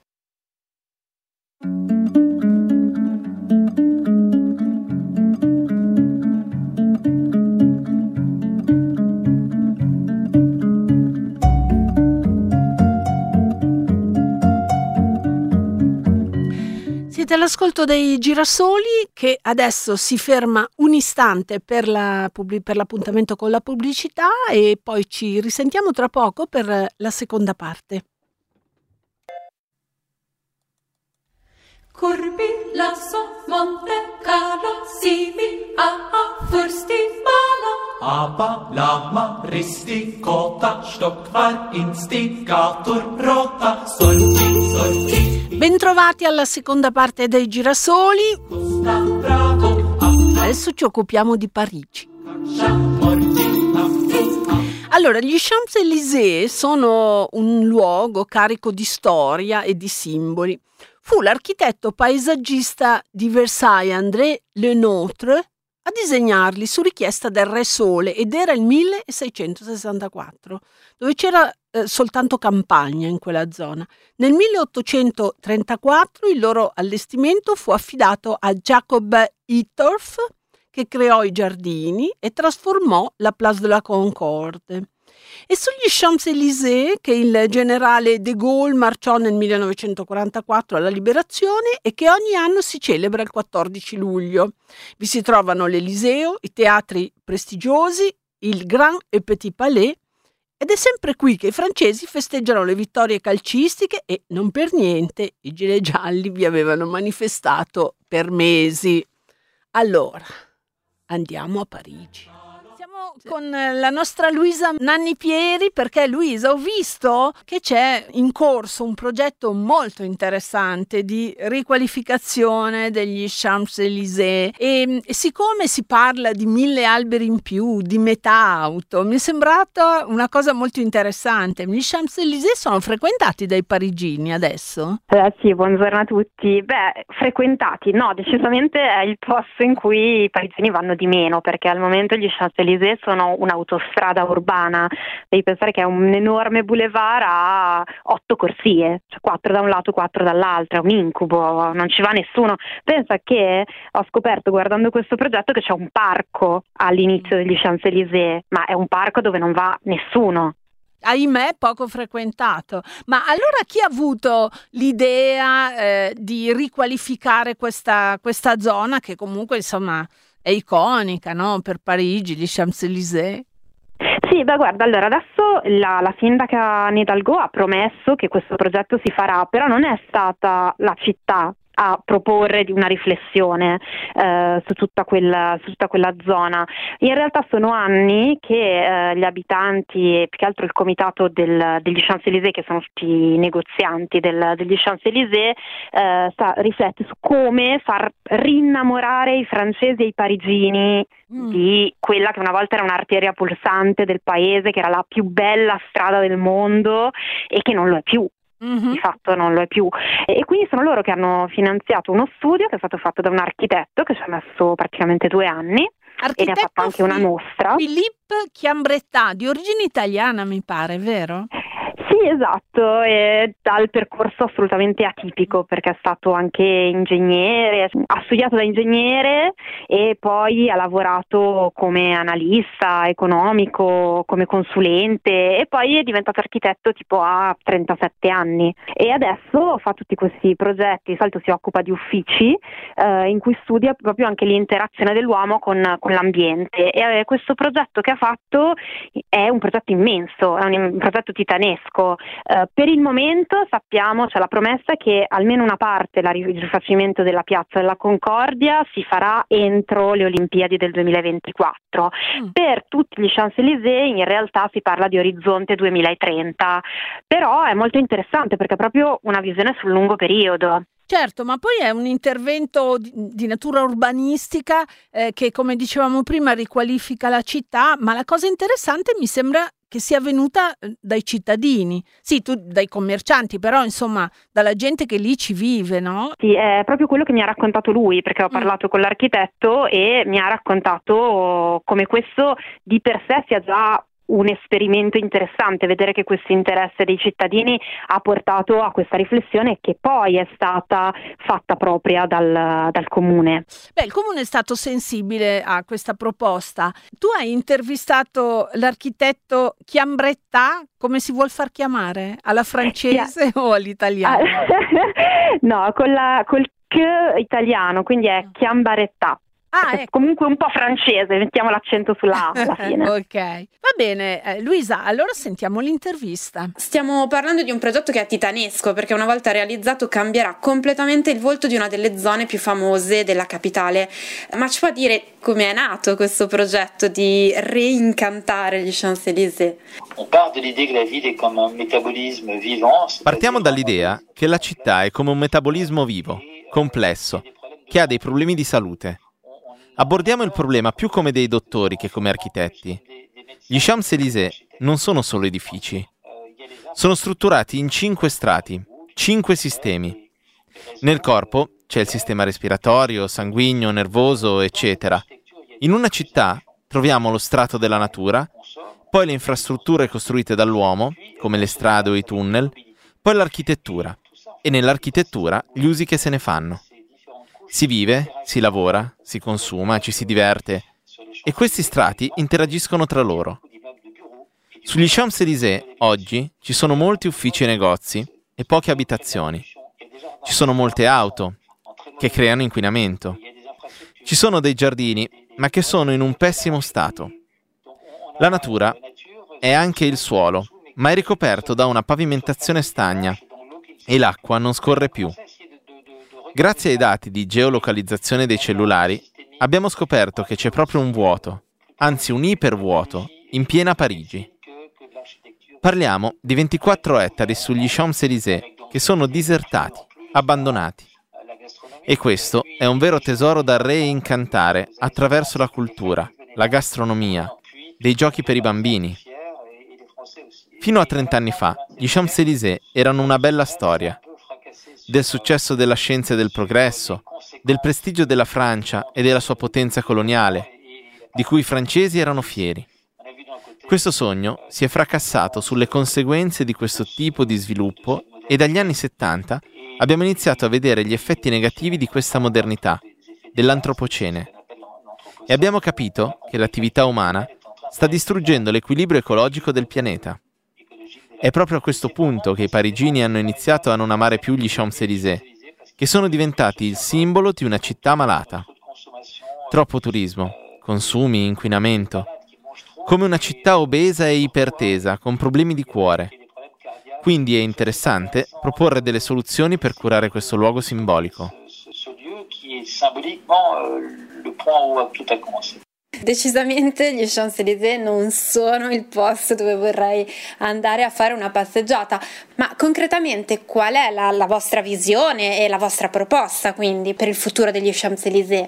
Siete all'ascolto dei Girasoli, che adesso si ferma un istante per, la, per l'appuntamento con la pubblicità, e poi ci risentiamo tra poco per la seconda parte. Kurbi, lasso, Monte Carlo, Sivi, a, a, Fursti, Bala, Aber lama, risticota, stock var instigator, rota, sorti, sorti. Bentrovati alla seconda parte dei Girasoli. Adesso ci occupiamo di Parigi. Allora, gli Champs-Élysées sono un luogo carico di storia e di simboli. Fu l'architetto paesaggista di Versailles, André Le Nôtre, a disegnarli su richiesta del Re Sole, ed era il milleseicentosessantaquattro, dove c'era eh, soltanto campagna in quella zona. Nel milleottocentotrentaquattro il loro allestimento fu affidato a Jacob Hittorf, che creò i giardini e trasformò la Place de la Concorde. E sugli Champs-Élysées che il generale de Gaulle marciò nel millenovecentoquarantaquattro alla Liberazione e che ogni anno si celebra il quattordici luglio. Vi si trovano l'Eliseo, i teatri prestigiosi, il Grand et Petit Palais, ed è sempre qui che i francesi festeggiano le vittorie calcistiche e non per niente i gilet gialli vi avevano manifestato per mesi. Allora, andiamo a Parigi. Con la nostra Luisa Nanni Pieri, perché Luisa, ho visto che c'è in corso un progetto molto interessante di riqualificazione degli Champs-Élysées e, e siccome si parla di mille alberi in più, di metà auto, mi è sembrata una cosa molto interessante. Gli Champs-Élysées sono frequentati dai parigini adesso? Eh, sì, buongiorno a tutti. Beh, frequentati no, decisamente è il posto in cui i parigini vanno di meno, perché al momento gli Champs-Élysées sono un'autostrada urbana. Devi pensare che è un enorme boulevard a otto corsie, cioè quattro da un lato, quattro dall'altro, è un incubo, non ci va nessuno. Pensa che ho scoperto guardando questo progetto che c'è un parco all'inizio degli Champs-Élysées, ma è un parco dove non va nessuno. Ahimè, poco frequentato. Ma allora chi ha avuto l'idea eh, di riqualificare questa, questa zona che comunque insomma è iconica, no? Per Parigi, gli Champs-Élysées? Sì, beh guarda, allora adesso la, la sindaca Anne Hidalgo ha promesso che questo progetto si farà, però non è stata la città a proporre di una riflessione eh, su, tutta quella, su tutta quella zona. In realtà sono anni che eh, gli abitanti e più che altro il comitato del, degli Champs-Élysées, che sono tutti i negozianti del, degli Champs-Élysées, eh, sta, riflette su come far rinnamorare i francesi e i parigini mm. di quella che una volta era un'arteria pulsante del paese, che era la più bella strada del mondo e che non lo è più. Mm-hmm. Di fatto non lo è più, e quindi sono loro che hanno finanziato uno studio che è stato fatto da un architetto che ci ha messo praticamente due anni architetto e ne ha fatto anche una mostra. Philippe Chiambrettà, di origine italiana mi pare, vero? Sì, esatto, e dal percorso assolutamente atipico, perché è stato anche ingegnere, ha studiato da ingegnere e poi ha lavorato come analista economico, come consulente, e poi è diventato architetto tipo a trentasette anni e adesso fa tutti questi progetti. Di solito si occupa di uffici eh, in cui studia proprio anche l'interazione dell'uomo con, con l'ambiente, e eh, questo progetto che ha fatto è un progetto immenso, è un, un progetto titanesco. Uh, per il momento sappiamo, c'è la promessa che almeno una parte, la, il rifacimento della Piazza della Concordia, si farà entro le Olimpiadi del duemilaventiquattro. Mm. Per tutti gli Champs-Élysées in realtà si parla di orizzonte duemilatrenta, però è molto interessante perché è proprio una visione sul lungo periodo. Certo, ma poi è un intervento di, di natura urbanistica eh, che, come dicevamo prima, riqualifica la città, ma la cosa interessante mi sembra che sia venuta dai cittadini, sì, tu dai commercianti, però insomma dalla gente che lì ci vive, no? Sì, è proprio quello che mi ha raccontato lui, perché ho parlato mm. con l'architetto e mi ha raccontato come questo di per sé sia già un esperimento interessante, vedere che questo interesse dei cittadini ha portato a questa riflessione che poi è stata fatta propria dal, dal comune. Beh, il comune è stato sensibile a questa proposta. Tu hai intervistato l'architetto Chiambrettà, come si vuol far chiamare? Alla francese yeah. o all'italiano? no, con la, col K italiano, quindi è Chiambarettà. Ah, ecco. Comunque un po' francese, mettiamo l'accento sulla A alla fine. Ok, va bene. Eh, Luisa, allora sentiamo l'intervista. Stiamo parlando di un progetto che è titanesco, perché una volta realizzato cambierà completamente il volto di una delle zone più famose della capitale. Ma ci può dire come è nato questo progetto di reincantare gli Champs-Élysées? Partiamo dall'idea che la città è come un metabolismo vivo, complesso, che ha dei problemi di salute. Abordiamo il problema più come dei dottori che come architetti. Gli Champs-Élysées non sono solo edifici. Sono strutturati in cinque strati, cinque sistemi. Nel corpo c'è il sistema respiratorio, sanguigno, nervoso, eccetera. In una città troviamo lo strato della natura, poi le infrastrutture costruite dall'uomo, come le strade o i tunnel, poi l'architettura, e nell'architettura gli usi che se ne fanno. Si vive, si lavora, si consuma, ci si diverte, e questi strati interagiscono tra loro. Sugli Champs-Élysées oggi ci sono molti uffici e negozi e poche abitazioni. Ci sono molte auto che creano inquinamento. Ci sono dei giardini, ma che sono in un pessimo stato. La natura è anche il suolo, ma è ricoperto da una pavimentazione stagna e l'acqua non scorre più. Grazie ai dati di geolocalizzazione dei cellulari abbiamo scoperto che c'è proprio un vuoto, anzi un ipervuoto, in piena Parigi. Parliamo di ventiquattro ettari sugli Champs-Élysées che sono disertati, abbandonati. E questo è un vero tesoro da reincantare attraverso la cultura, la gastronomia, dei giochi per i bambini. Fino a trent'anni fa, gli Champs-Élysées erano una bella storia, del successo della scienza e del progresso, del prestigio della Francia e della sua potenza coloniale, di cui i francesi erano fieri. Questo sogno si è fracassato sulle conseguenze di questo tipo di sviluppo e dagli anni settanta abbiamo iniziato a vedere gli effetti negativi di questa modernità, dell'antropocene. E abbiamo capito che l'attività umana sta distruggendo l'equilibrio ecologico del pianeta. È proprio a questo punto che i parigini hanno iniziato a non amare più gli Champs-Élysées, che sono diventati il simbolo di una città malata. Troppo turismo, consumi, inquinamento. Come una città obesa e ipertesa, con problemi di cuore. Quindi è interessante proporre delle soluzioni per curare questo luogo simbolico. Decisamente gli Champs-Élysées non sono il posto dove vorrei andare a fare una passeggiata, ma concretamente qual è la, la vostra visione e la vostra proposta quindi per il futuro degli Champs-Élysées?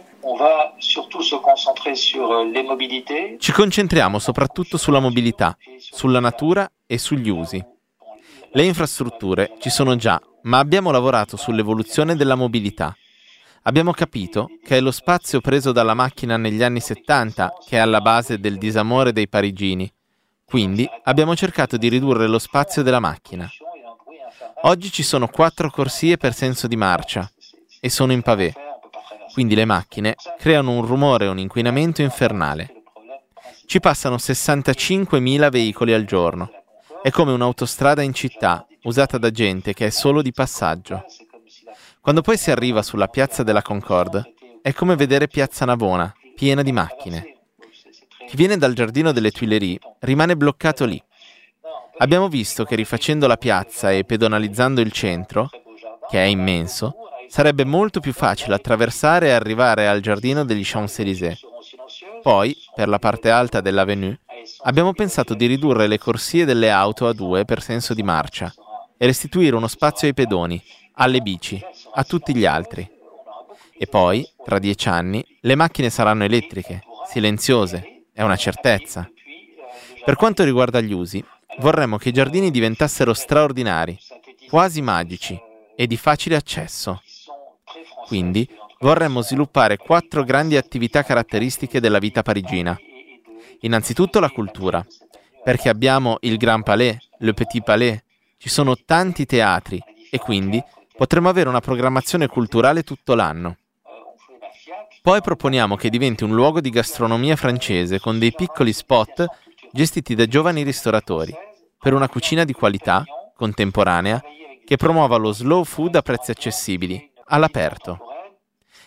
Ci concentriamo soprattutto sulla mobilità, sulla natura e sugli usi. Le infrastrutture ci sono già, ma abbiamo lavorato sull'evoluzione della mobilità. Abbiamo capito che è lo spazio preso dalla macchina negli anni settanta che è alla base del disamore dei parigini. Quindi abbiamo cercato di ridurre lo spazio della macchina. Oggi ci sono quattro corsie per senso di marcia e sono in pavé. Quindi le macchine creano un rumore e un inquinamento infernale. Ci passano sessantacinquemila veicoli al giorno. È come un'autostrada in città, usata da gente che è solo di passaggio. Quando poi si arriva sulla piazza della Concorde, è come vedere piazza Navona, piena di macchine. Chi viene dal giardino delle Tuileries rimane bloccato lì. Abbiamo visto che rifacendo la piazza e pedonalizzando il centro, che è immenso, sarebbe molto più facile attraversare e arrivare al giardino degli Champs-Élysées. Poi, per la parte alta dell'Avenue, abbiamo pensato di ridurre le corsie delle auto a due per senso di marcia e restituire uno spazio ai pedoni, alle bici, a tutti gli altri. E poi, tra dieci anni, le macchine saranno elettriche, silenziose, è una certezza. Per quanto riguarda gli usi, vorremmo che i giardini diventassero straordinari, quasi magici e di facile accesso. Quindi, vorremmo sviluppare quattro grandi attività caratteristiche della vita parigina. Innanzitutto la cultura, perché abbiamo il Grand Palais, le Petit Palais, ci sono tanti teatri e quindi potremmo avere una programmazione culturale tutto l'anno. Poi proponiamo che diventi un luogo di gastronomia francese con dei piccoli spot gestiti da giovani ristoratori, per una cucina di qualità, contemporanea, che promuova lo slow food a prezzi accessibili, all'aperto.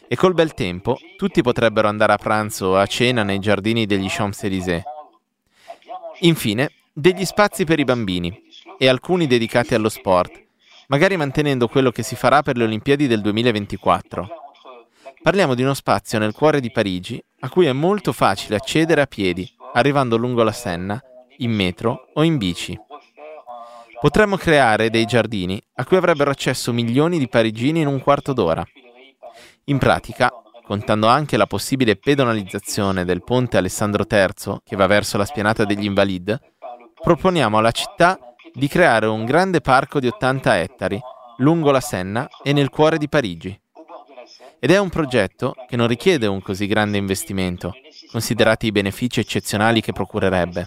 E col bel tempo, tutti potrebbero andare a pranzo o a cena nei giardini degli Champs-Élysées. Infine, degli spazi per i bambini, e alcuni dedicati allo sport, magari mantenendo quello che si farà per le Olimpiadi del duemilaventiquattro. Parliamo di uno spazio nel cuore di Parigi, a cui è molto facile accedere a piedi, arrivando lungo la Senna, in metro o in bici. Potremmo creare dei giardini a cui avrebbero accesso milioni di parigini in un quarto d'ora. In pratica, contando anche la possibile pedonalizzazione del ponte Alessandro terzo che va verso la spianata degli Invalides, proponiamo alla città di creare un grande parco di ottanta ettari lungo la Senna e nel cuore di Parigi. Ed è un progetto che non richiede un così grande investimento, considerati i benefici eccezionali che procurerebbe.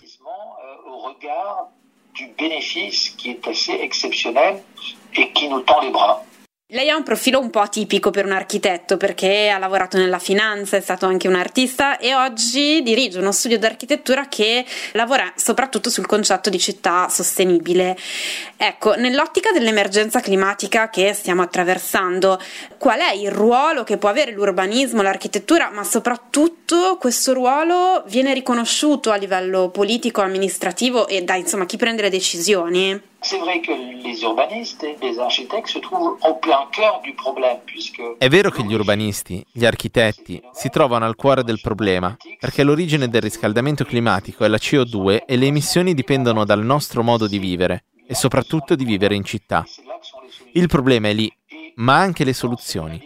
Lei ha un profilo un po' atipico per un architetto perché ha lavorato nella finanza, è stato anche un artista e oggi dirige uno studio di architettura che lavora soprattutto sul concetto di città sostenibile. Ecco, nell'ottica dell'emergenza climatica che stiamo attraversando, qual è il ruolo che può avere l'urbanismo, l'architettura, ma soprattutto questo ruolo viene riconosciuto a livello politico, amministrativo e da insomma chi prende le decisioni? È vero che gli urbanisti, gli architetti, si trovano al cuore del problema, perché l'origine del riscaldamento climatico è la C O due e le emissioni dipendono dal nostro modo di vivere, e soprattutto di vivere in città. Il problema è lì, ma anche le soluzioni.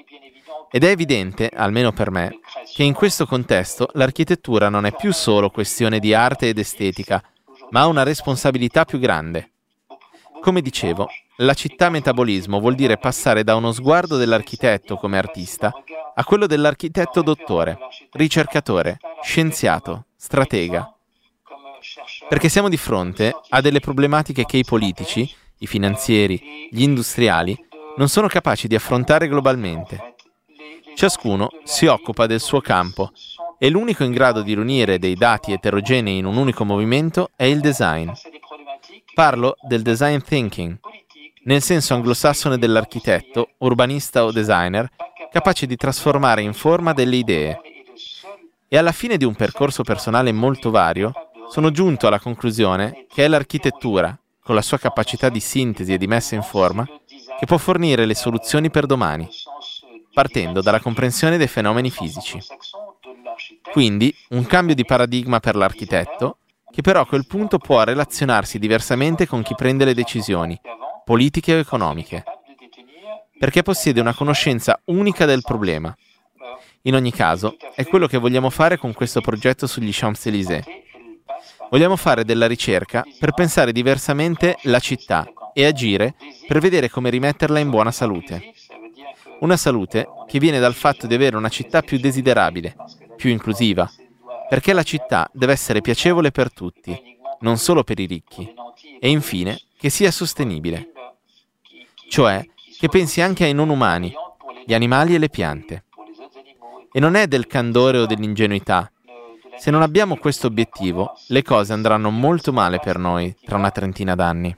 Ed è evidente, almeno per me, che in questo contesto l'architettura non è più solo questione di arte ed estetica, ma ha una responsabilità più grande. Come dicevo, la città metabolismo vuol dire passare da uno sguardo dell'architetto come artista a quello dell'architetto dottore, ricercatore, scienziato, stratega. Perché siamo di fronte a delle problematiche che i politici, i finanzieri, gli industriali non sono capaci di affrontare globalmente. Ciascuno si occupa del suo campo e l'unico in grado di riunire dei dati eterogenei in un unico movimento è il design. Parlo del design thinking, nel senso anglosassone dell'architetto, urbanista o designer, capace di trasformare in forma delle idee. E alla fine di un percorso personale molto vario, sono giunto alla conclusione che è l'architettura, con la sua capacità di sintesi e di messa in forma, che può fornire le soluzioni per domani, partendo dalla comprensione dei fenomeni fisici. Quindi un cambio di paradigma per l'architetto, che però a quel punto può relazionarsi diversamente con chi prende le decisioni, politiche o economiche, perché possiede una conoscenza unica del problema. In ogni caso, è quello che vogliamo fare con questo progetto sugli Champs-Élysées. Vogliamo fare della ricerca per pensare diversamente la città e agire per vedere come rimetterla in buona salute. Una salute che viene dal fatto di avere una città più desiderabile, più inclusiva, perché la città deve essere piacevole per tutti, non solo per i ricchi, e infine che sia sostenibile, cioè che pensi anche ai non umani, gli animali e le piante. E non è del candore o dell'ingenuità. Se non abbiamo questo obiettivo, le cose andranno molto male per noi tra una trentina d'anni.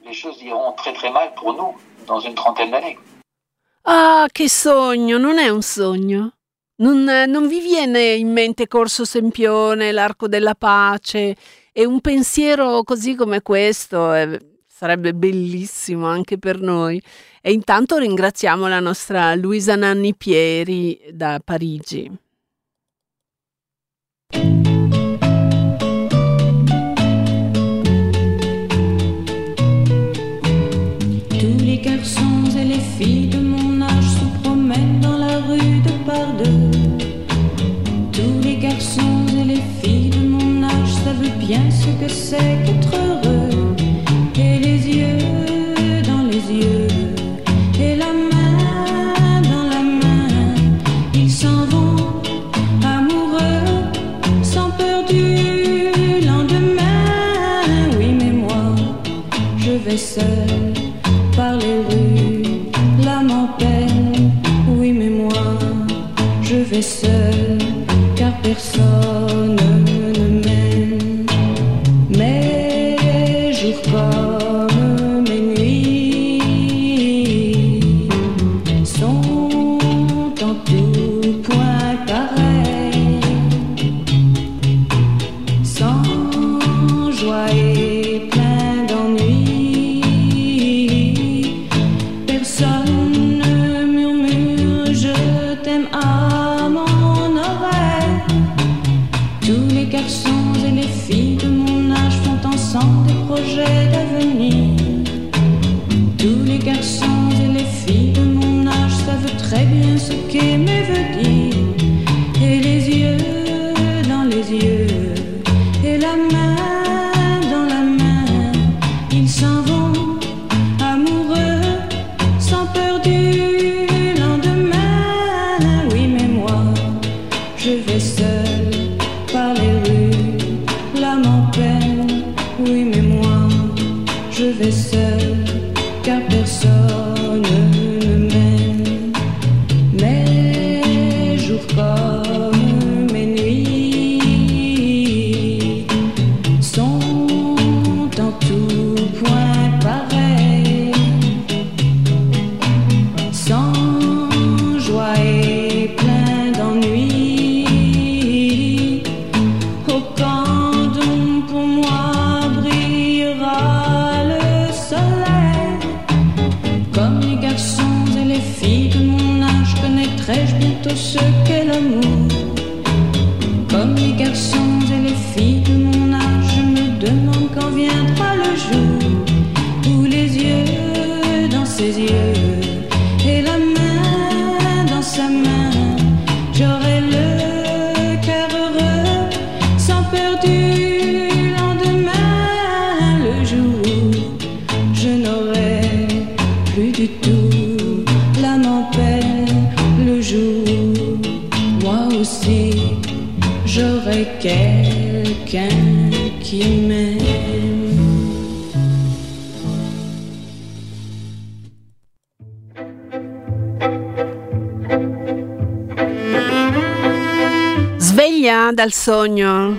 Ah, che sogno, non è un sogno. Non, non vi viene in mente Corso Sempione, l'Arco della Pace e un pensiero così come questo eh, sarebbe bellissimo anche per noi. E intanto ringraziamo la nostra Luisa Nanni Pieri da Parigi. Tous les garçons et les filles de mon âge se promènent dans la rue de par deux. Tous les garçons et les filles de mon âge savent bien ce que c'est qu'être heureux. Et les yeux dans les yeux, et la main dans la main, ils s'en vont amoureux, sans peur du lendemain. Oui, mais moi, je vais seul par les rues, l'âme en peine. Oui, mais moi, je vais seul, car personne ne m'aime. Mes jours comme mes nuits sont en tout projet d'avenir. Tous les garçons et les filles de mon âge savent très bien ce qu'aimer veut dire. Et les yeux dans les yeux, et la main dans la main, ils s'en vont amoureux, sans peur du lendemain. Oui, mais moi, je vais seul par les rues, l'âme en peine. Oui, mais moi, je vais seul, car personne ne m'aime. Mes jours comme mes nuits sont en tout point pareils, sans joie et plein d'ennui. Au camp d'ombre pour moi brillera le soleil. Comme les garçons et les filles de mon âge, connaîtrai-je bientôt ce qu'est l'amour. Comme les garçons et les filles de mon âge, je me demande quand viendra le jour où les yeux dans ses yeux et la main dans sa main, j'aurai le cœur heureux, sans peur du lendemain. Le jour où je n'aurai plus du tout l'âme en peine, le jour où moi aussi j'aurai quelqu'un qui m'aime. Sveglia dal sogno.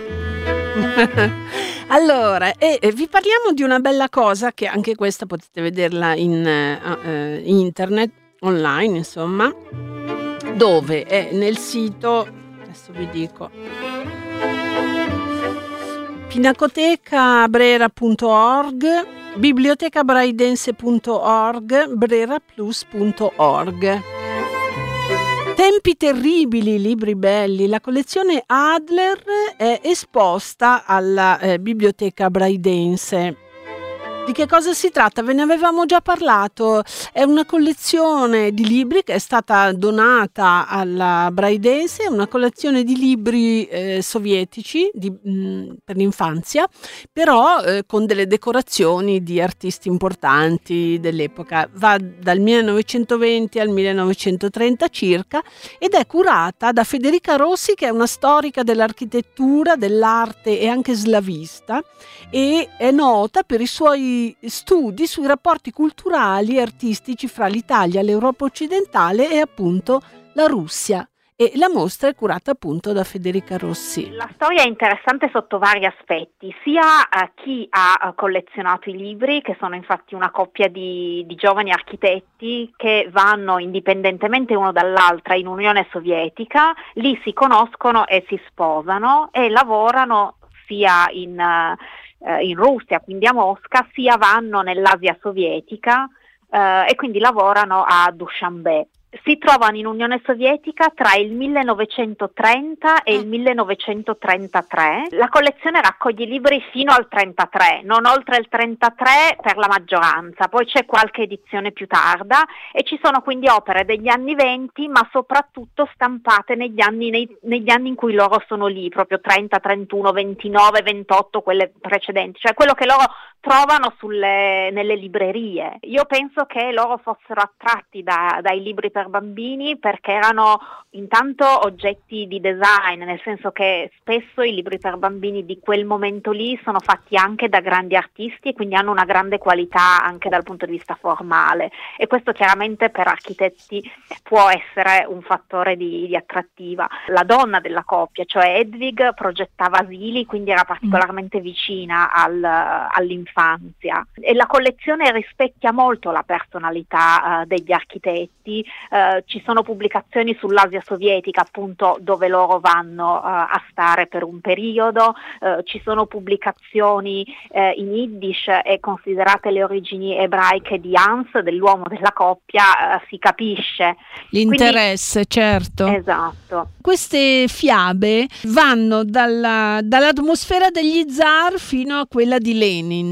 Allora, e, e vi parliamo di una bella cosa che anche questa potete vederla in uh, internet, online, insomma, dove è nel sito, adesso vi dico, pinacoteca brera punto org, bibliotecabraidense punto org, breraplus punto org. Tempi terribili, libri belli. La collezione Adler è esposta alla eh, Biblioteca Braidense. Di che cosa si tratta? Ve ne avevamo già parlato. È una collezione di libri che è stata donata alla Braidense, è una collezione di libri eh, sovietici di, mh, per l'infanzia, però eh, con delle decorazioni di artisti importanti dell'epoca. Va dal millenovecentoventi al millenovecentotrenta circa ed è curata da Federica Rossi, che è una storica dell'architettura, dell'arte e anche slavista, e è nota per i suoi studi sui rapporti culturali e artistici fra l'Italia, l'Europa occidentale e appunto la Russia. E la mostra è curata appunto da Federica Rossi. La storia è interessante sotto vari aspetti, sia a chi ha collezionato i libri, che sono infatti una coppia di, di giovani architetti che vanno indipendentemente uno dall'altra in Unione Sovietica, lì si conoscono e si sposano e lavorano sia in in Russia, quindi a Mosca, sia vanno nell'Asia sovietica eh, e quindi lavorano a Dushanbe. Si trovano in Unione Sovietica tra il millenovecentotrenta e il millenovecentotrentatré. La collezione raccoglie libri fino al trentatré, non oltre il trentatré per la maggioranza, poi c'è qualche edizione più tarda e ci sono quindi opere degli anni venti, ma soprattutto stampate negli anni, nei, negli anni in cui loro sono lì, proprio trenta, trentuno, ventinove, ventotto, quelle precedenti, cioè quello che loro trovano sulle, nelle librerie. Io penso che loro fossero attratti da, dai libri per bambini perché erano intanto oggetti di design, nel senso che spesso i libri per bambini di quel momento lì sono fatti anche da grandi artisti e quindi hanno una grande qualità anche dal punto di vista formale, e questo chiaramente per architetti può essere un fattore di, di attrattiva. La donna della coppia, cioè Edvig, progettava asili, quindi era particolarmente vicina al, all'infanzia, e la collezione rispecchia molto la personalità uh, degli architetti. Uh, ci sono pubblicazioni sull'Asia sovietica, appunto, dove loro vanno uh, a stare per un periodo, uh, ci sono pubblicazioni uh, in Yiddish, e considerate le origini ebraiche di Hans, dell'uomo della coppia, uh, si capisce l'interesse. Quindi, certo. Esatto. Queste fiabe vanno dalla, dall'atmosfera degli zar fino a quella di Lenin,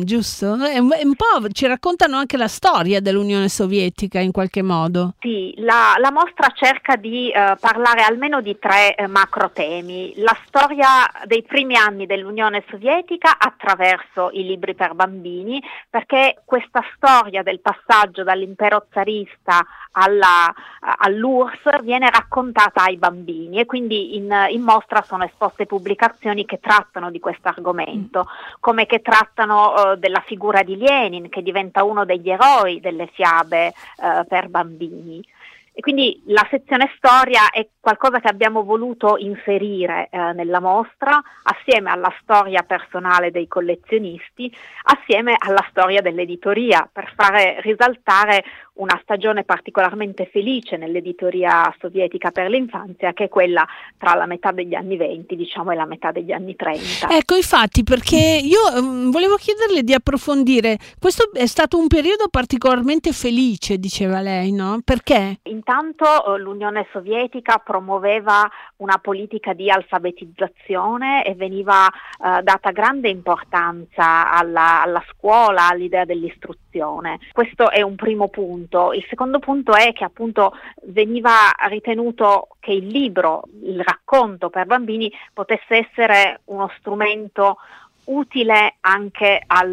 giusto? È un, è un po' ci raccontano anche la storia dell'Unione Sovietica in qualche modo. Sì, la, la mostra cerca di uh, parlare almeno di tre uh, macro temi: la storia dei primi anni dell'Unione Sovietica attraverso i libri per bambini, perché questa storia del passaggio dall'impero zarista alla, uh, all'U R S S viene raccontata ai bambini, e quindi in, in mostra sono esposte pubblicazioni che trattano di questo argomento, come che trattano uh, della figura di Lenin, che diventa uno degli eroi delle fiabe uh, per bambini. E quindi la sezione storia è qualcosa che abbiamo voluto inserire eh, nella mostra, assieme alla storia personale dei collezionisti, assieme alla storia dell'editoria, per fare risaltare una stagione particolarmente felice nell'editoria sovietica per l'infanzia, che è quella tra la metà degli anni venti, diciamo, e la metà degli anni trenta. Ecco, infatti, perché io um, volevo chiederle di approfondire, questo è stato un periodo particolarmente felice, diceva lei, no? Perché? Intanto l'Unione Sovietica promuoveva una politica di alfabetizzazione e veniva eh, data grande importanza alla, alla scuola, all'idea dell'istruzione. Questo è un primo punto. Il secondo punto è che appunto veniva ritenuto che il libro, il racconto per bambini, potesse essere uno strumento utile anche al,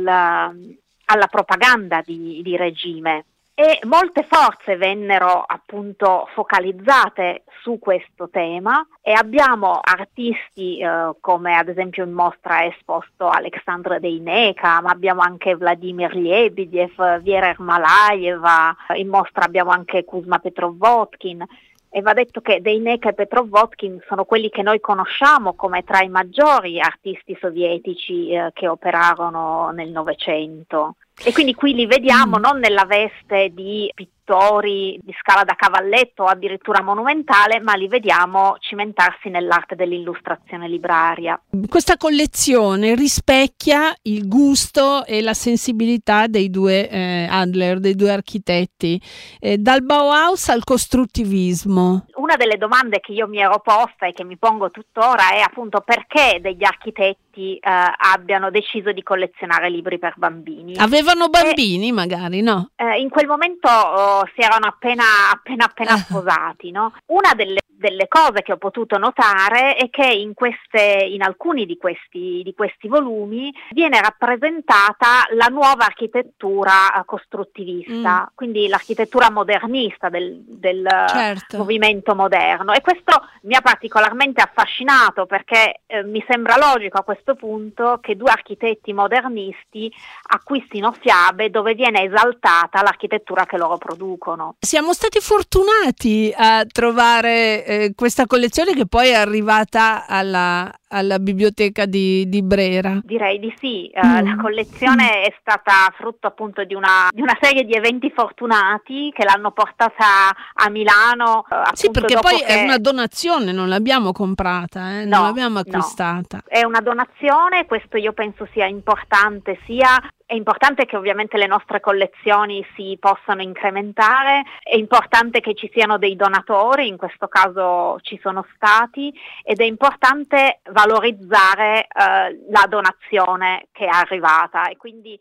alla propaganda di, di regime. E molte forze vennero appunto focalizzate su questo tema, e abbiamo artisti eh, come ad esempio in mostra è esposto Alexandr Deineka, ma abbiamo anche Vladimir Lebedev, Vera Ermolaeva, in mostra abbiamo anche Kuzma Petrov-Vodkin. E va detto che Deineka e Petrov-Vodkin sono quelli che noi conosciamo come tra i maggiori artisti sovietici eh, che operarono nel Novecento. E quindi qui li vediamo mm. non nella veste di pittori di scala da cavalletto o addirittura monumentale, ma li vediamo cimentarsi nell'arte dell'illustrazione libraria. Questa collezione rispecchia il gusto e la sensibilità dei due eh, Adler, dei due architetti, eh, dal Bauhaus al costruttivismo. Una delle domande che io mi ero posta e che mi pongo tuttora è appunto perché degli architetti eh, abbiano deciso di collezionare libri per bambini. Avevano bambini e, magari, no? Eh, in quel momento oh, si erano appena appena appena ah. sposati, no? Una delle, delle cose che ho potuto notare è che in queste in alcuni di questi di questi volumi viene rappresentata la nuova architettura costruttivista, mm. quindi l'architettura modernista del, del certo. movimento moderno, e questo mi ha particolarmente affascinato, perché eh, mi sembra logico a questo punto che due architetti modernisti acquistino fiabe dove viene esaltata l'architettura che loro producono. Siamo stati fortunati a trovare eh, questa collezione, che poi è arrivata alla, alla biblioteca di, di Brera. Direi di sì, uh, mm. la collezione è stata frutto appunto di una, di una serie di eventi fortunati che l'hanno portata a Milano. Uh, sì, perché poi che... è una donazione, non l'abbiamo comprata, eh? non no, l'abbiamo acquistata. No. È una donazione, questo io penso sia importante, sia è importante che ovviamente le nostre collezioni si possano incrementare, è importante che ci siano dei donatori, in questo caso ci sono stati, ed è importante valorizzare eh, la donazione che è arrivata, e quindi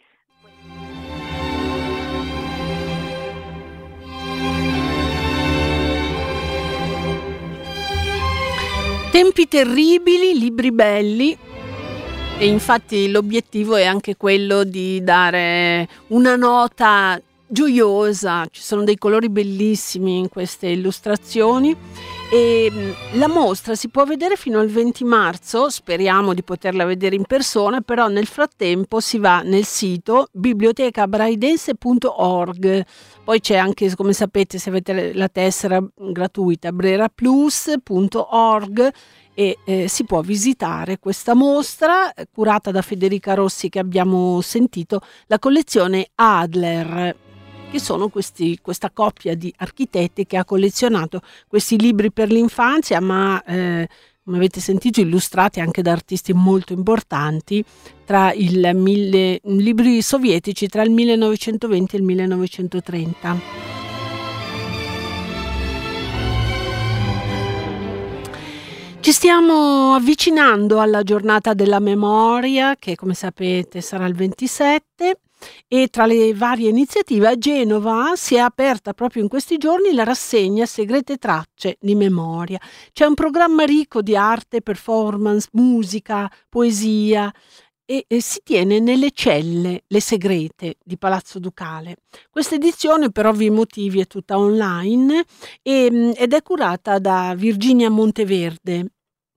Tempi terribili, libri belli. E infatti l'obiettivo è anche quello di dare una nota gioiosa. Ci sono dei colori bellissimi in queste illustrazioni, e la mostra si può vedere fino al venti marzo, speriamo di poterla vedere in persona, però nel frattempo si va nel sito biblioteca braidense punto org. Poi c'è anche, come sapete, se avete la tessera gratuita, breraplus punto org, e eh, si può visitare questa mostra eh, curata da Federica Rossi, che abbiamo sentito, la collezione Adler, che sono questi, questa coppia di architetti che ha collezionato questi libri per l'infanzia, ma eh, come avete sentito illustrati anche da artisti molto importanti, tra il mille, libri sovietici tra il millenovecentoventi e il millenovecentotrenta. Ci stiamo avvicinando alla giornata della memoria che, come sapete, sarà il ventisette, e tra le varie iniziative a Genova si è aperta proprio in questi giorni la rassegna Segrete Tracce di Memoria. C'è un programma ricco di arte, performance, musica, poesia e, e si tiene nelle celle Le Segrete di Palazzo Ducale. Questa edizione per ovvi motivi è tutta online e, ed è curata da Virginia Monteverde.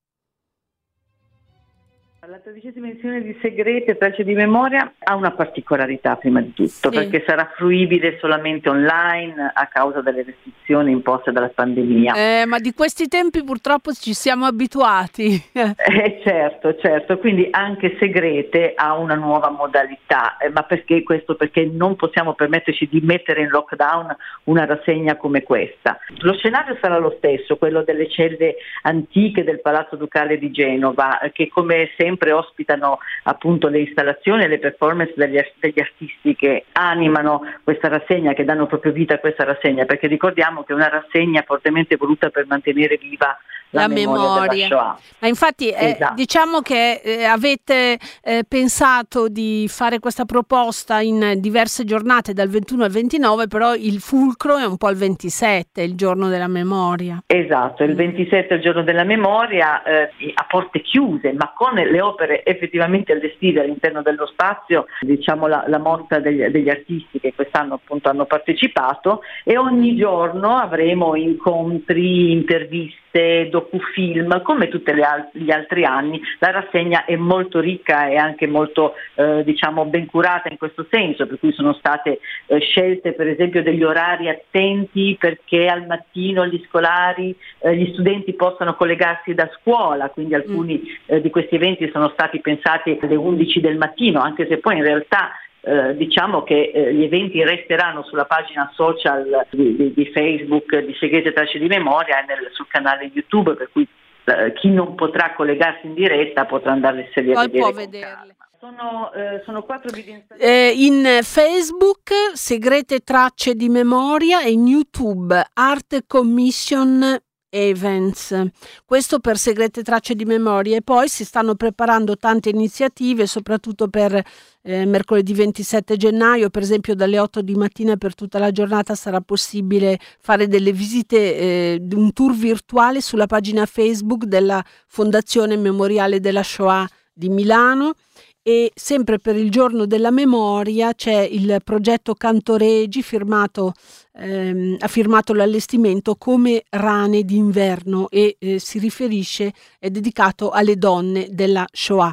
La tredicesima edizione di Segrete Tracce di Memoria ha una particolarità prima di tutto, sì, perché sarà fruibile solamente online a causa delle restrizioni imposte dalla pandemia. Eh, ma di questi tempi purtroppo ci siamo abituati. eh, certo, certo, quindi anche Segrete ha una nuova modalità, eh, ma perché questo? Perché non possiamo permetterci di mettere in lockdown una rassegna come questa. Lo scenario sarà lo stesso, quello delle celle antiche del Palazzo Ducale di Genova, eh, che come sempre ospitano appunto le installazioni e le performance degli, degli artisti che animano questa rassegna, che danno proprio vita a questa rassegna, perché ricordiamo che è una rassegna fortemente voluta per mantenere viva la, la memoria, memoria della Shoah. Ma infatti eh, esatto. diciamo che eh, avete eh, pensato di fare questa proposta in diverse giornate dal ventuno al ventinove, però il fulcro è un po' il ventisette, il giorno della memoria. Esatto, il ventisette è il giorno della memoria, eh, a porte chiuse, ma con le opere effettivamente allestite all'interno dello spazio, diciamo la, la mostra degli, degli artisti che quest'anno appunto hanno partecipato, e ogni giorno avremo incontri, interviste, docufilm, come tutti gli altri anni. La rassegna è molto ricca e anche molto eh, diciamo ben curata in questo senso, per cui sono state eh, scelte per esempio degli orari attenti perché al mattino gli scolari, eh, gli studenti possano collegarsi da scuola, quindi alcuni eh, di questi eventi sono stati pensati alle undici del mattino, anche se poi in realtà Eh, diciamo che eh, gli eventi resteranno sulla pagina social di, di, di Facebook di Segrete Tracce di Memoria e nel, sul canale YouTube, per cui eh, chi non potrà collegarsi in diretta potrà andare a vedere. Poi può vederle. Sono, eh, sono quattro video eh, in Facebook Segrete Tracce di Memoria e in YouTube Art Commission Events, questo per Segrete Tracce di Memoria, e poi si stanno preparando tante iniziative soprattutto per eh, mercoledì ventisette gennaio, per esempio dalle otto di mattina per tutta la giornata sarà possibile fare delle visite, eh, un tour virtuale sulla pagina Facebook della Fondazione Memoriale della Shoah di Milano. E sempre per il giorno della memoria c'è il progetto Cantoregi, firmato, ehm, ha firmato l'allestimento Come rane d'inverno e eh, si riferisce, è dedicato alle donne della Shoah.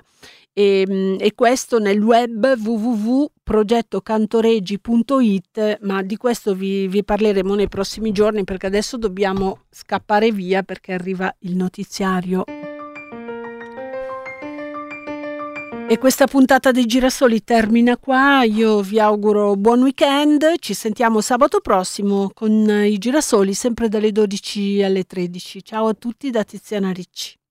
E, e questo nel web w w w punto progetto cantoregi punto i t, ma di questo vi, vi parleremo nei prossimi giorni, perché adesso dobbiamo scappare via perché arriva il notiziario. E questa puntata dei Girasoli termina qua, io vi auguro buon weekend, ci sentiamo sabato prossimo con i Girasoli sempre dalle dodici alle tredici. Ciao a tutti da Tiziana Ricci.